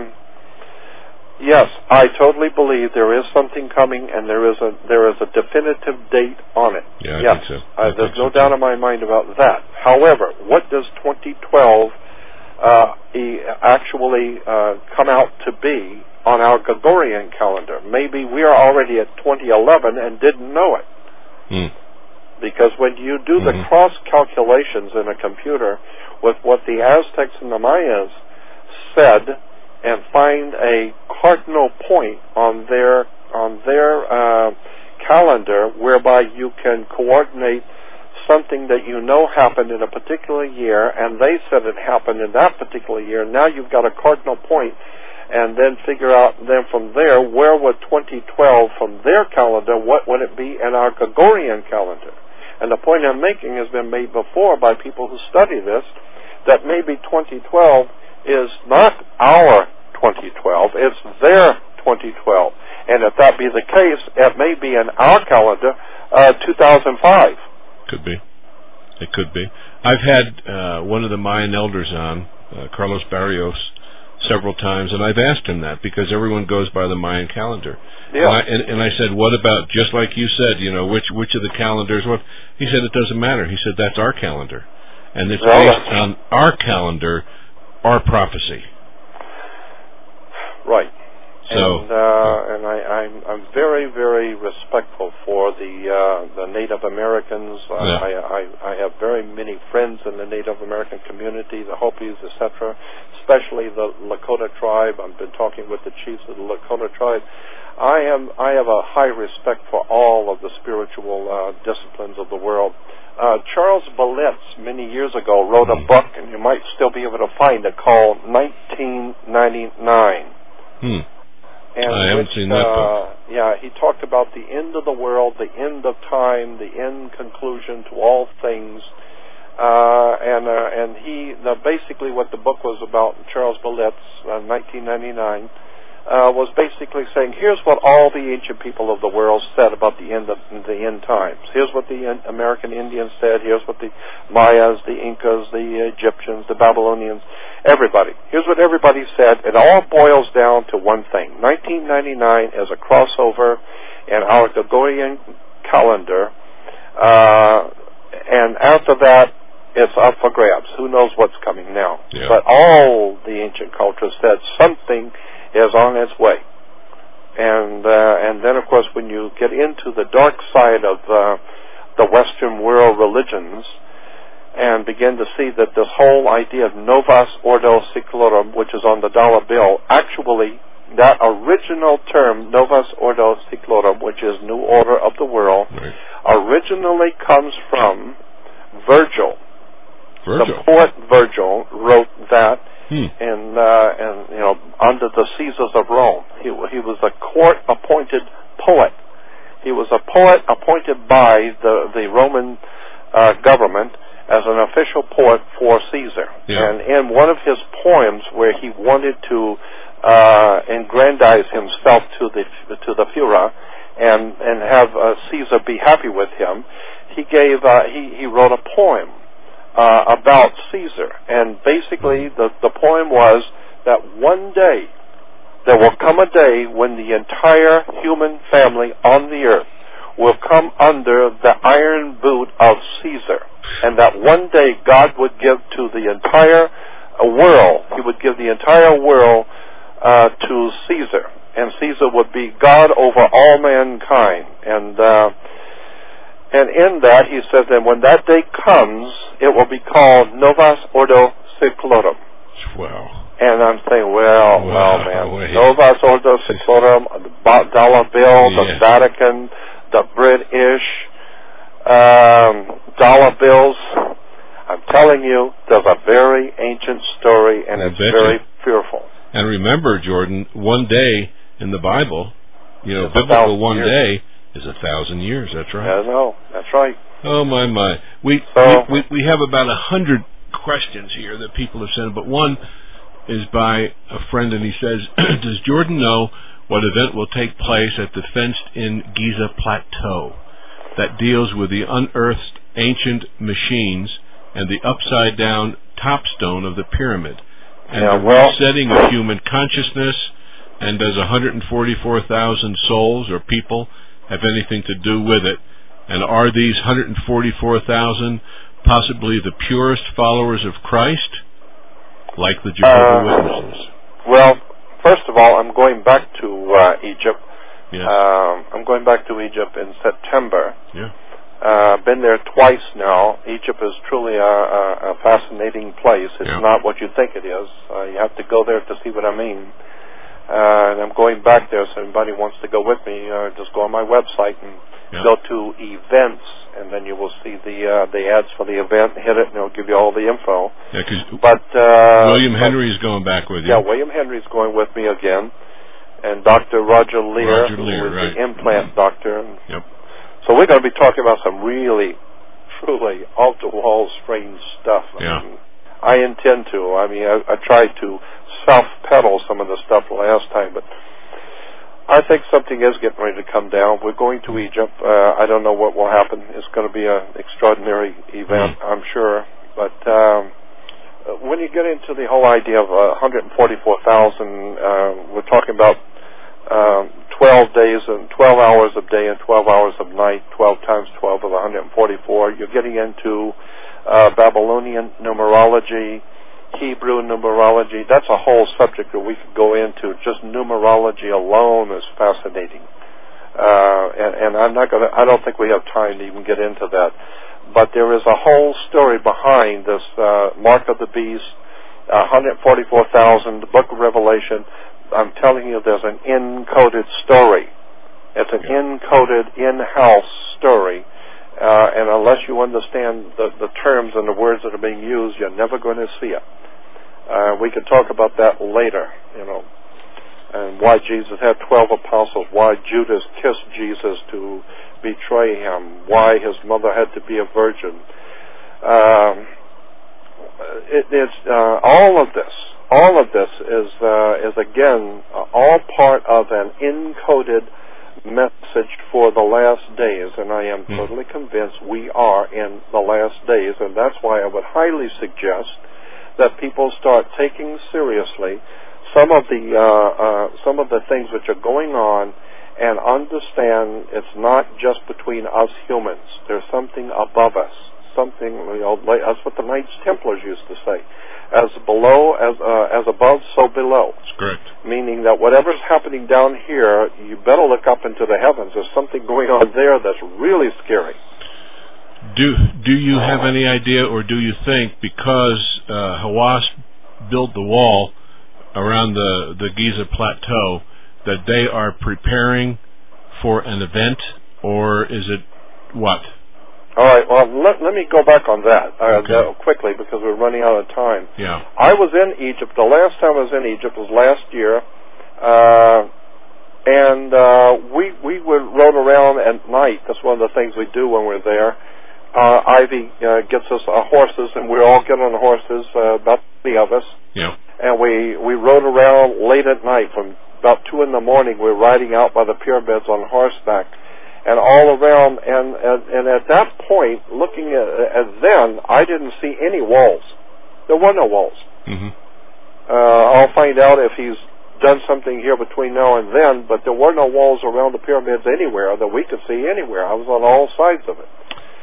yes, I totally believe there is something coming, and there is a definitive date on it. Yeah, yes, I think so. There's no doubt in my mind about that. However, what does 2012 actually come out to be on our Gregorian calendar? Maybe we are already at 2011 and didn't know it. Because when you do the cross calculations in a computer with what the Aztecs and the Mayas said, and find a cardinal point on their calendar whereby you can coordinate something that you know happened in a particular year, and they said it happened in that particular year. Now you've got a cardinal point, and then figure out then from there where would 2012 from their calendar, what would it be in our Gregorian calendar? And the point I'm making has been made before by people who study this, that maybe 2012 is not our 2012, it's their 2012. And if that be the case, it may be in our calendar 2005. Could be. It could be. I've had one of the Mayan elders on, Carlos Barrios, several times, and I've asked him that because everyone goes by the Mayan calendar. Yeah. And I said, what about, just like you said, you know, which of the calendars? What? He said, it doesn't matter. He said, that's our calendar. And it's based on our calendar, our prophecy. Right. So, and I'm very, very respectful for the Native Americans. I have very many friends in the Native American community, the Hopis, etc., especially the Lakota tribe. I've been talking with the chiefs of the Lakota tribe. I have a high respect for all of the spiritual disciplines of the world. Charles Belitz, many years ago, wrote a book, and you might still be able to find it, called 1999. And I haven't seen that book. Yeah, he talked about the end of the world, the end of time, the end conclusion to all things. And he basically what the book was about, Charles Belitz, 1999, was basically saying, here's what all the ancient people of the world said about the end times. Here's what the American Indians said. Here's what the Mayas, the Incas, the Egyptians, the Babylonians, everybody. Here's what everybody said. It all boils down to one thing. 1999 is a crossover in our Gregorian calendar, and after that, it's up for grabs. Who knows what's coming now? Yeah. But all the ancient cultures said something is on its way. And then, of course, when you get into the dark side of the Western world religions and begin to see that this whole idea of Novus Ordo Seclorum, which is on the dollar bill, actually, that original term, Novus Ordo Seclorum, which is New Order of the World, originally comes from Virgil. The poet Virgil wrote that and you know, under the Caesars of Rome. He was a court-appointed poet. He was a poet appointed by the Roman government as an official poet for Caesar. Yeah. And in one of his poems, where he wanted to aggrandize himself to the Führer and have Caesar be happy with him, he wrote a poem about Caesar, and basically the poem was that one day there will come a day when the entire human family on the earth will come under the iron boot of Caesar. And that one day God would give to the entire world, He would give the entire world to Caesar. And Caesar would be God over all mankind. And in that, he says that when that day comes, it will be called Novus Ordo Seclorum. Wow. And I'm saying, well, man. Wait. Novus Ordo Seclorum, the dollar bill, the Vatican, the British dollar bills. I'm telling you, there's a very ancient story, and it's very fearful. And remember, Jordan, one day in the Bible, it's biblical one day is 1,000 years. That's right. I know. That's right. Oh, my. We have about 100 questions here that people have sent, but one is by a friend, and he says, does Jordan know what event will take place at the fenced-in Giza Plateau that deals with the unearthed ancient machines and the upside-down topstone of the pyramid, and the resetting of human consciousness, and does 144,000 souls or people have anything to do with it? And are these 144,000 possibly the purest followers of Christ, like the Jehovah's Witnesses? Well, first of all, I'm going back to Egypt. Yes. I'm going back to Egypt in September. Yeah. Been there twice now. Egypt is truly a fascinating place. It's not what you think it is. You have to go there to see what I mean. And I'm going back there, so if anybody wants to go with me, just go on my website and go to events, and then you will see the ads for the event. Hit it, and it'll give you all the info. Yeah, because William Henry is going back with you. Yeah, William Henry's going with me again, and Dr. Roger Lear, who is the implant doctor. Yep. So we're going to be talking about some really, truly off-the-wall strange stuff. I intend to. I mean, I tried to self-pedal some of the stuff last time, but I think something is getting ready to come down. We're going to Egypt. I don't know what will happen. It's going to be an extraordinary event, I'm sure. But when you get into the whole idea of 144,000, we're talking about 12 days and 12 hours of day and 12 hours of night, 12 times 12 of 144. You're getting into Babylonian numerology, Hebrew numerology. That's a whole subject that we could go into. Just numerology alone is fascinating. And I don't think we have time to even get into that. But there is a whole story behind this Mark of the Beast, 144,000, the Book of Revelation. I'm telling you, there's an encoded story. It's an encoded, in-house story. And unless you understand the terms and the words that are being used, you're never going to see it. We can talk about that later, and why Jesus had 12 apostles, why Judas kissed Jesus to betray him, why his mother had to be a virgin. All of this is again all part of an encoded message for the last days, and I am totally convinced we are in the last days, and that's why I would highly suggest that people start taking seriously some of the things which are going on, and understand it's not just between us humans. There's something above us. Something, that's what the Knights Templars used to say. As above, so below. That's correct. Meaning that whatever's happening down here, you better look up into the heavens. There's something going on there that's really scary. Do you have any idea, or do you think, because Hawass built the wall around the Giza Plateau, that they are preparing for an event, or is it what? All right, well, let me go back on that quickly, because we're running out of time. Yeah. I was in Egypt. The last time I was in Egypt was last year, and we rode around at night. That's one of the things we do when we're there. Ivy gets us horses, and we all get on the horses, about 3 of us. Yeah. And we rode around late at night. From about 2 in the morning, we're riding out by the pyramids on horseback. And all around, and at that point, looking at then, I didn't see any walls. There were no walls. Mm-hmm. I'll find out if he's done something here between now and then, but there were no walls around the pyramids anywhere that we could see anywhere. I was on all sides of it.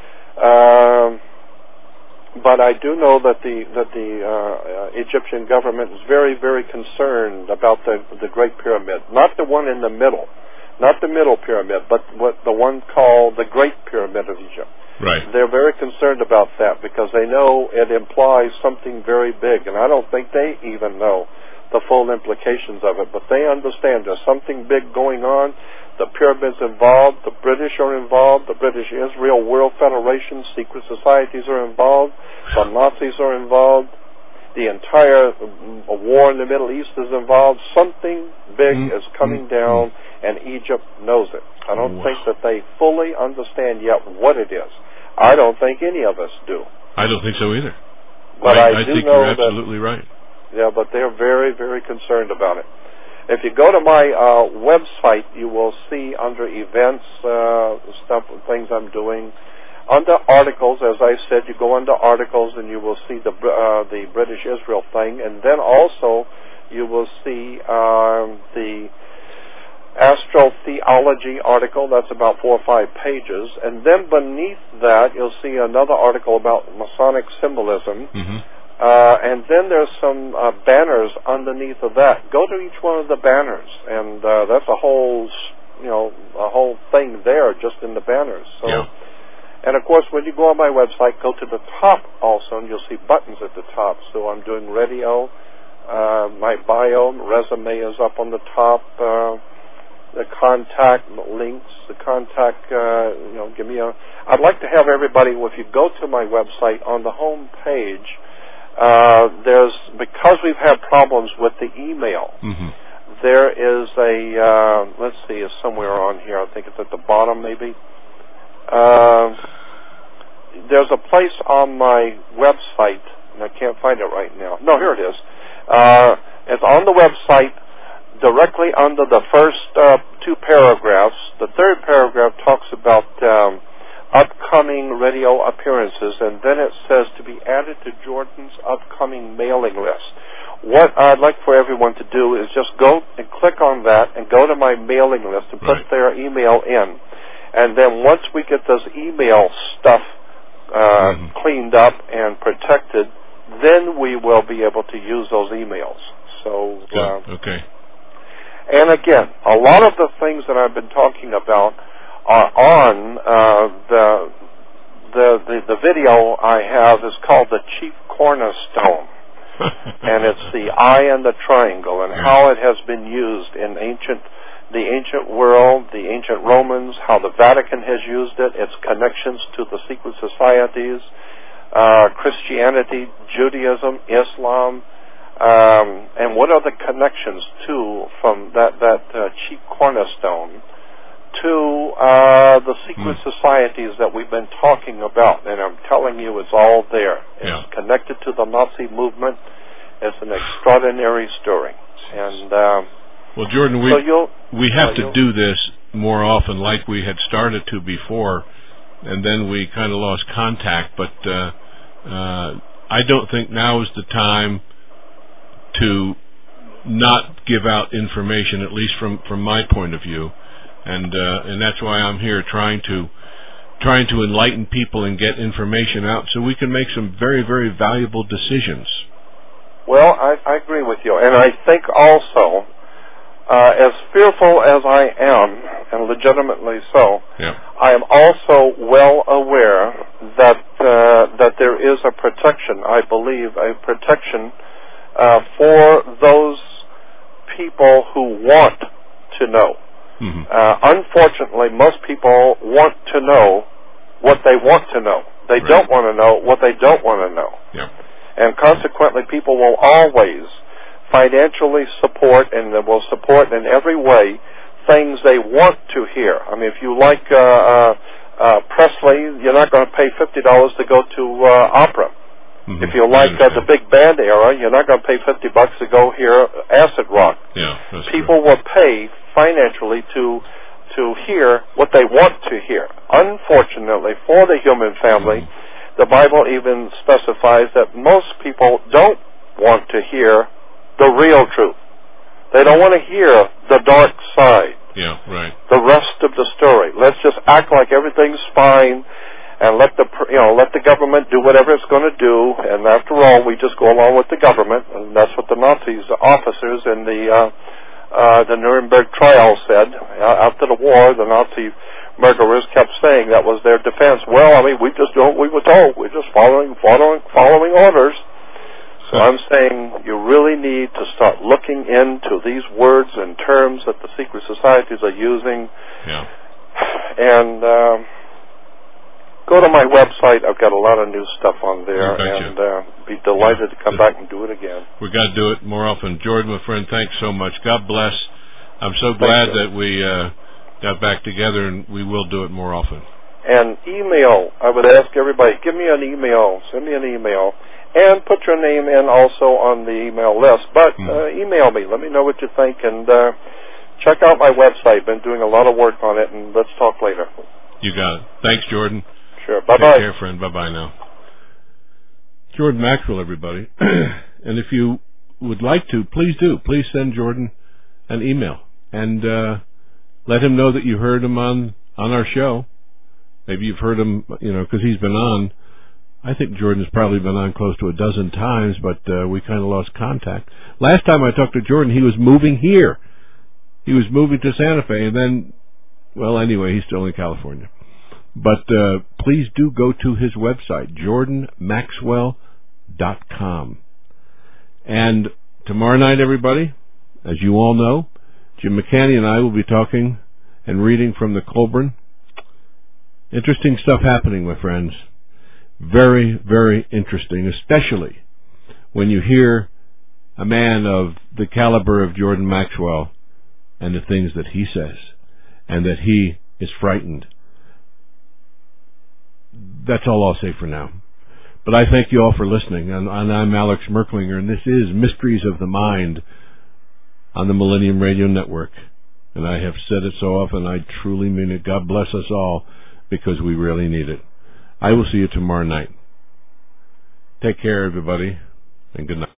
But I do know that the Egyptian government is very, very concerned about the Great Pyramid, not the one in the middle, not the middle pyramid, but the one called the Great Pyramid of Egypt. Right. They're very concerned about that because they know it implies something very big, and I don't think they even know the full implications of it, but they understand there's something big going on. The pyramids involved, the British are involved, the British Israel World Federation, secret societies are involved, the Nazis are involved, the entire war in the Middle East is involved. Something big is coming down, and Egypt knows it. I don't think that they fully understand yet what it is. I don't think any of us do. I don't think so either. But I do think know you're absolutely right. Yeah, but they're very, very concerned about it. If you go to my website, you will see under events, things I'm doing. Under articles, as I said, you go under articles and you will see the British Israel thing, and then also you will see the astrotheology article. That's about 4 or 5 pages, and then beneath that you'll see another article about Masonic symbolism. Mm-hmm. And then there's some banners underneath of that. Go to each one of the banners, and that's a whole thing there just in the banners. So, yeah. And of course, when you go on my website, go to the top also, and you'll see buttons at the top. So I'm doing radio. My bio resume is up on the top. The contact links, the contact. Give me a. I'd like to have everybody. If you go to my website on the home page. Because we've had problems with the email, there is a, let's see, it's somewhere on here, I think it's at the bottom maybe. There's a place on my website, and I can't find it right now. No, here it is. It's on the website directly under the first 2 paragraphs. The third paragraph talks about upcoming radio appearances, and then it says to be added to Jordan's upcoming mailing list. What I'd like for everyone to do is just go and click on that and go to my mailing list and put their email in. And then once we get this email stuff cleaned up and protected, then we will be able to use those emails. So, okay. And again, a lot of the things that I've been talking about are on the video I have is called The Chief Cornerstone. And it's the eye and the triangle and how it has been used in the ancient world, the ancient Romans, how the Vatican has used it, its connections to the secret societies, Christianity, Judaism, Islam, and what are the connections from that chief cornerstone to the secret societies that we've been talking about, and I'm telling you, it's all there. It's connected to the Nazi movement. It's an extraordinary story. And well, Jordan, we have to do this more often, like we had started to before, and then we kind of lost contact. But I don't think now is the time to not give out information, at least from my point of view. And that's why I'm here trying to enlighten people and get information out so we can make some very, very valuable decisions. Well, I agree with you. And I think also, as fearful as I am, and legitimately so, I am also well aware that there is a protection, I believe, a protection for those people who want to know. Unfortunately, most people want to know what they want to know. They don't want to know what they don't want to know. And consequently, people will always financially support, and they will support in every way things they want to hear. I mean, if you like Presley, you're not going to pay $50 to go to opera. If you like the big band era, you're not going to pay $50 to go hear acid rock. People will pay financially to hear what they want to hear. Unfortunately, for the human family, the Bible even specifies that most people don't want to hear the real truth. They don't want to hear the dark side. Yeah, right. The rest of the story. Let's just act like everything's fine, and let the government do whatever it's going to do. And after all, we just go along with the government, and that's what the Nazis officers in the Nuremberg trial said. After the war, the Nazi murderers kept saying that was their defense. Well, I mean, we just do what we were told. We're just following orders. So I'm saying you really need to start looking into these words and terms that the secret societies are using. Yeah. And go to my website. I've got a lot of new stuff on there, and be delighted to come back and do it again. We've got to do it more often. Jordan, my friend, thanks so much. God bless. I'm so glad that we got back together, and we will do it more often. And email. I would ask everybody, give me an email. Send me an email. And put your name in also on the email list. But email me. Let me know what you think. And check out my website. Been doing a lot of work on it. And let's talk later. You got it. Thanks, Jordan. Sure. Bye-bye. Take care, friend. Bye-bye now. Jordan Maxwell, everybody. And if you would like to, please do. Please send Jordan an email. And let him know that you heard him on our show. Maybe you've heard him, because he's been on. I think Jordan's probably been on close to a dozen times, but we kind of lost contact. Last time I talked to Jordan, he was moving here. He was moving to Santa Fe, and then, well, anyway, he's still in California. But please do go to his website, jordanmaxwell.com. And tomorrow night, everybody, as you all know, Jim McCanny and I will be talking and reading from the Colburn. Interesting stuff happening, my friends. Very, very interesting, especially when you hear a man of the caliber of Jordan Maxwell and the things that he says, and that he is frightened. That's all I'll say for now. But I thank you all for listening, and I'm Alex Merklinger, and this is Mysteries of the Mind on the Millennium Radio Network. And I have said it so often, I truly mean it. God bless us all, because we really need it. I will see you tomorrow night. Take care, everybody, and good night.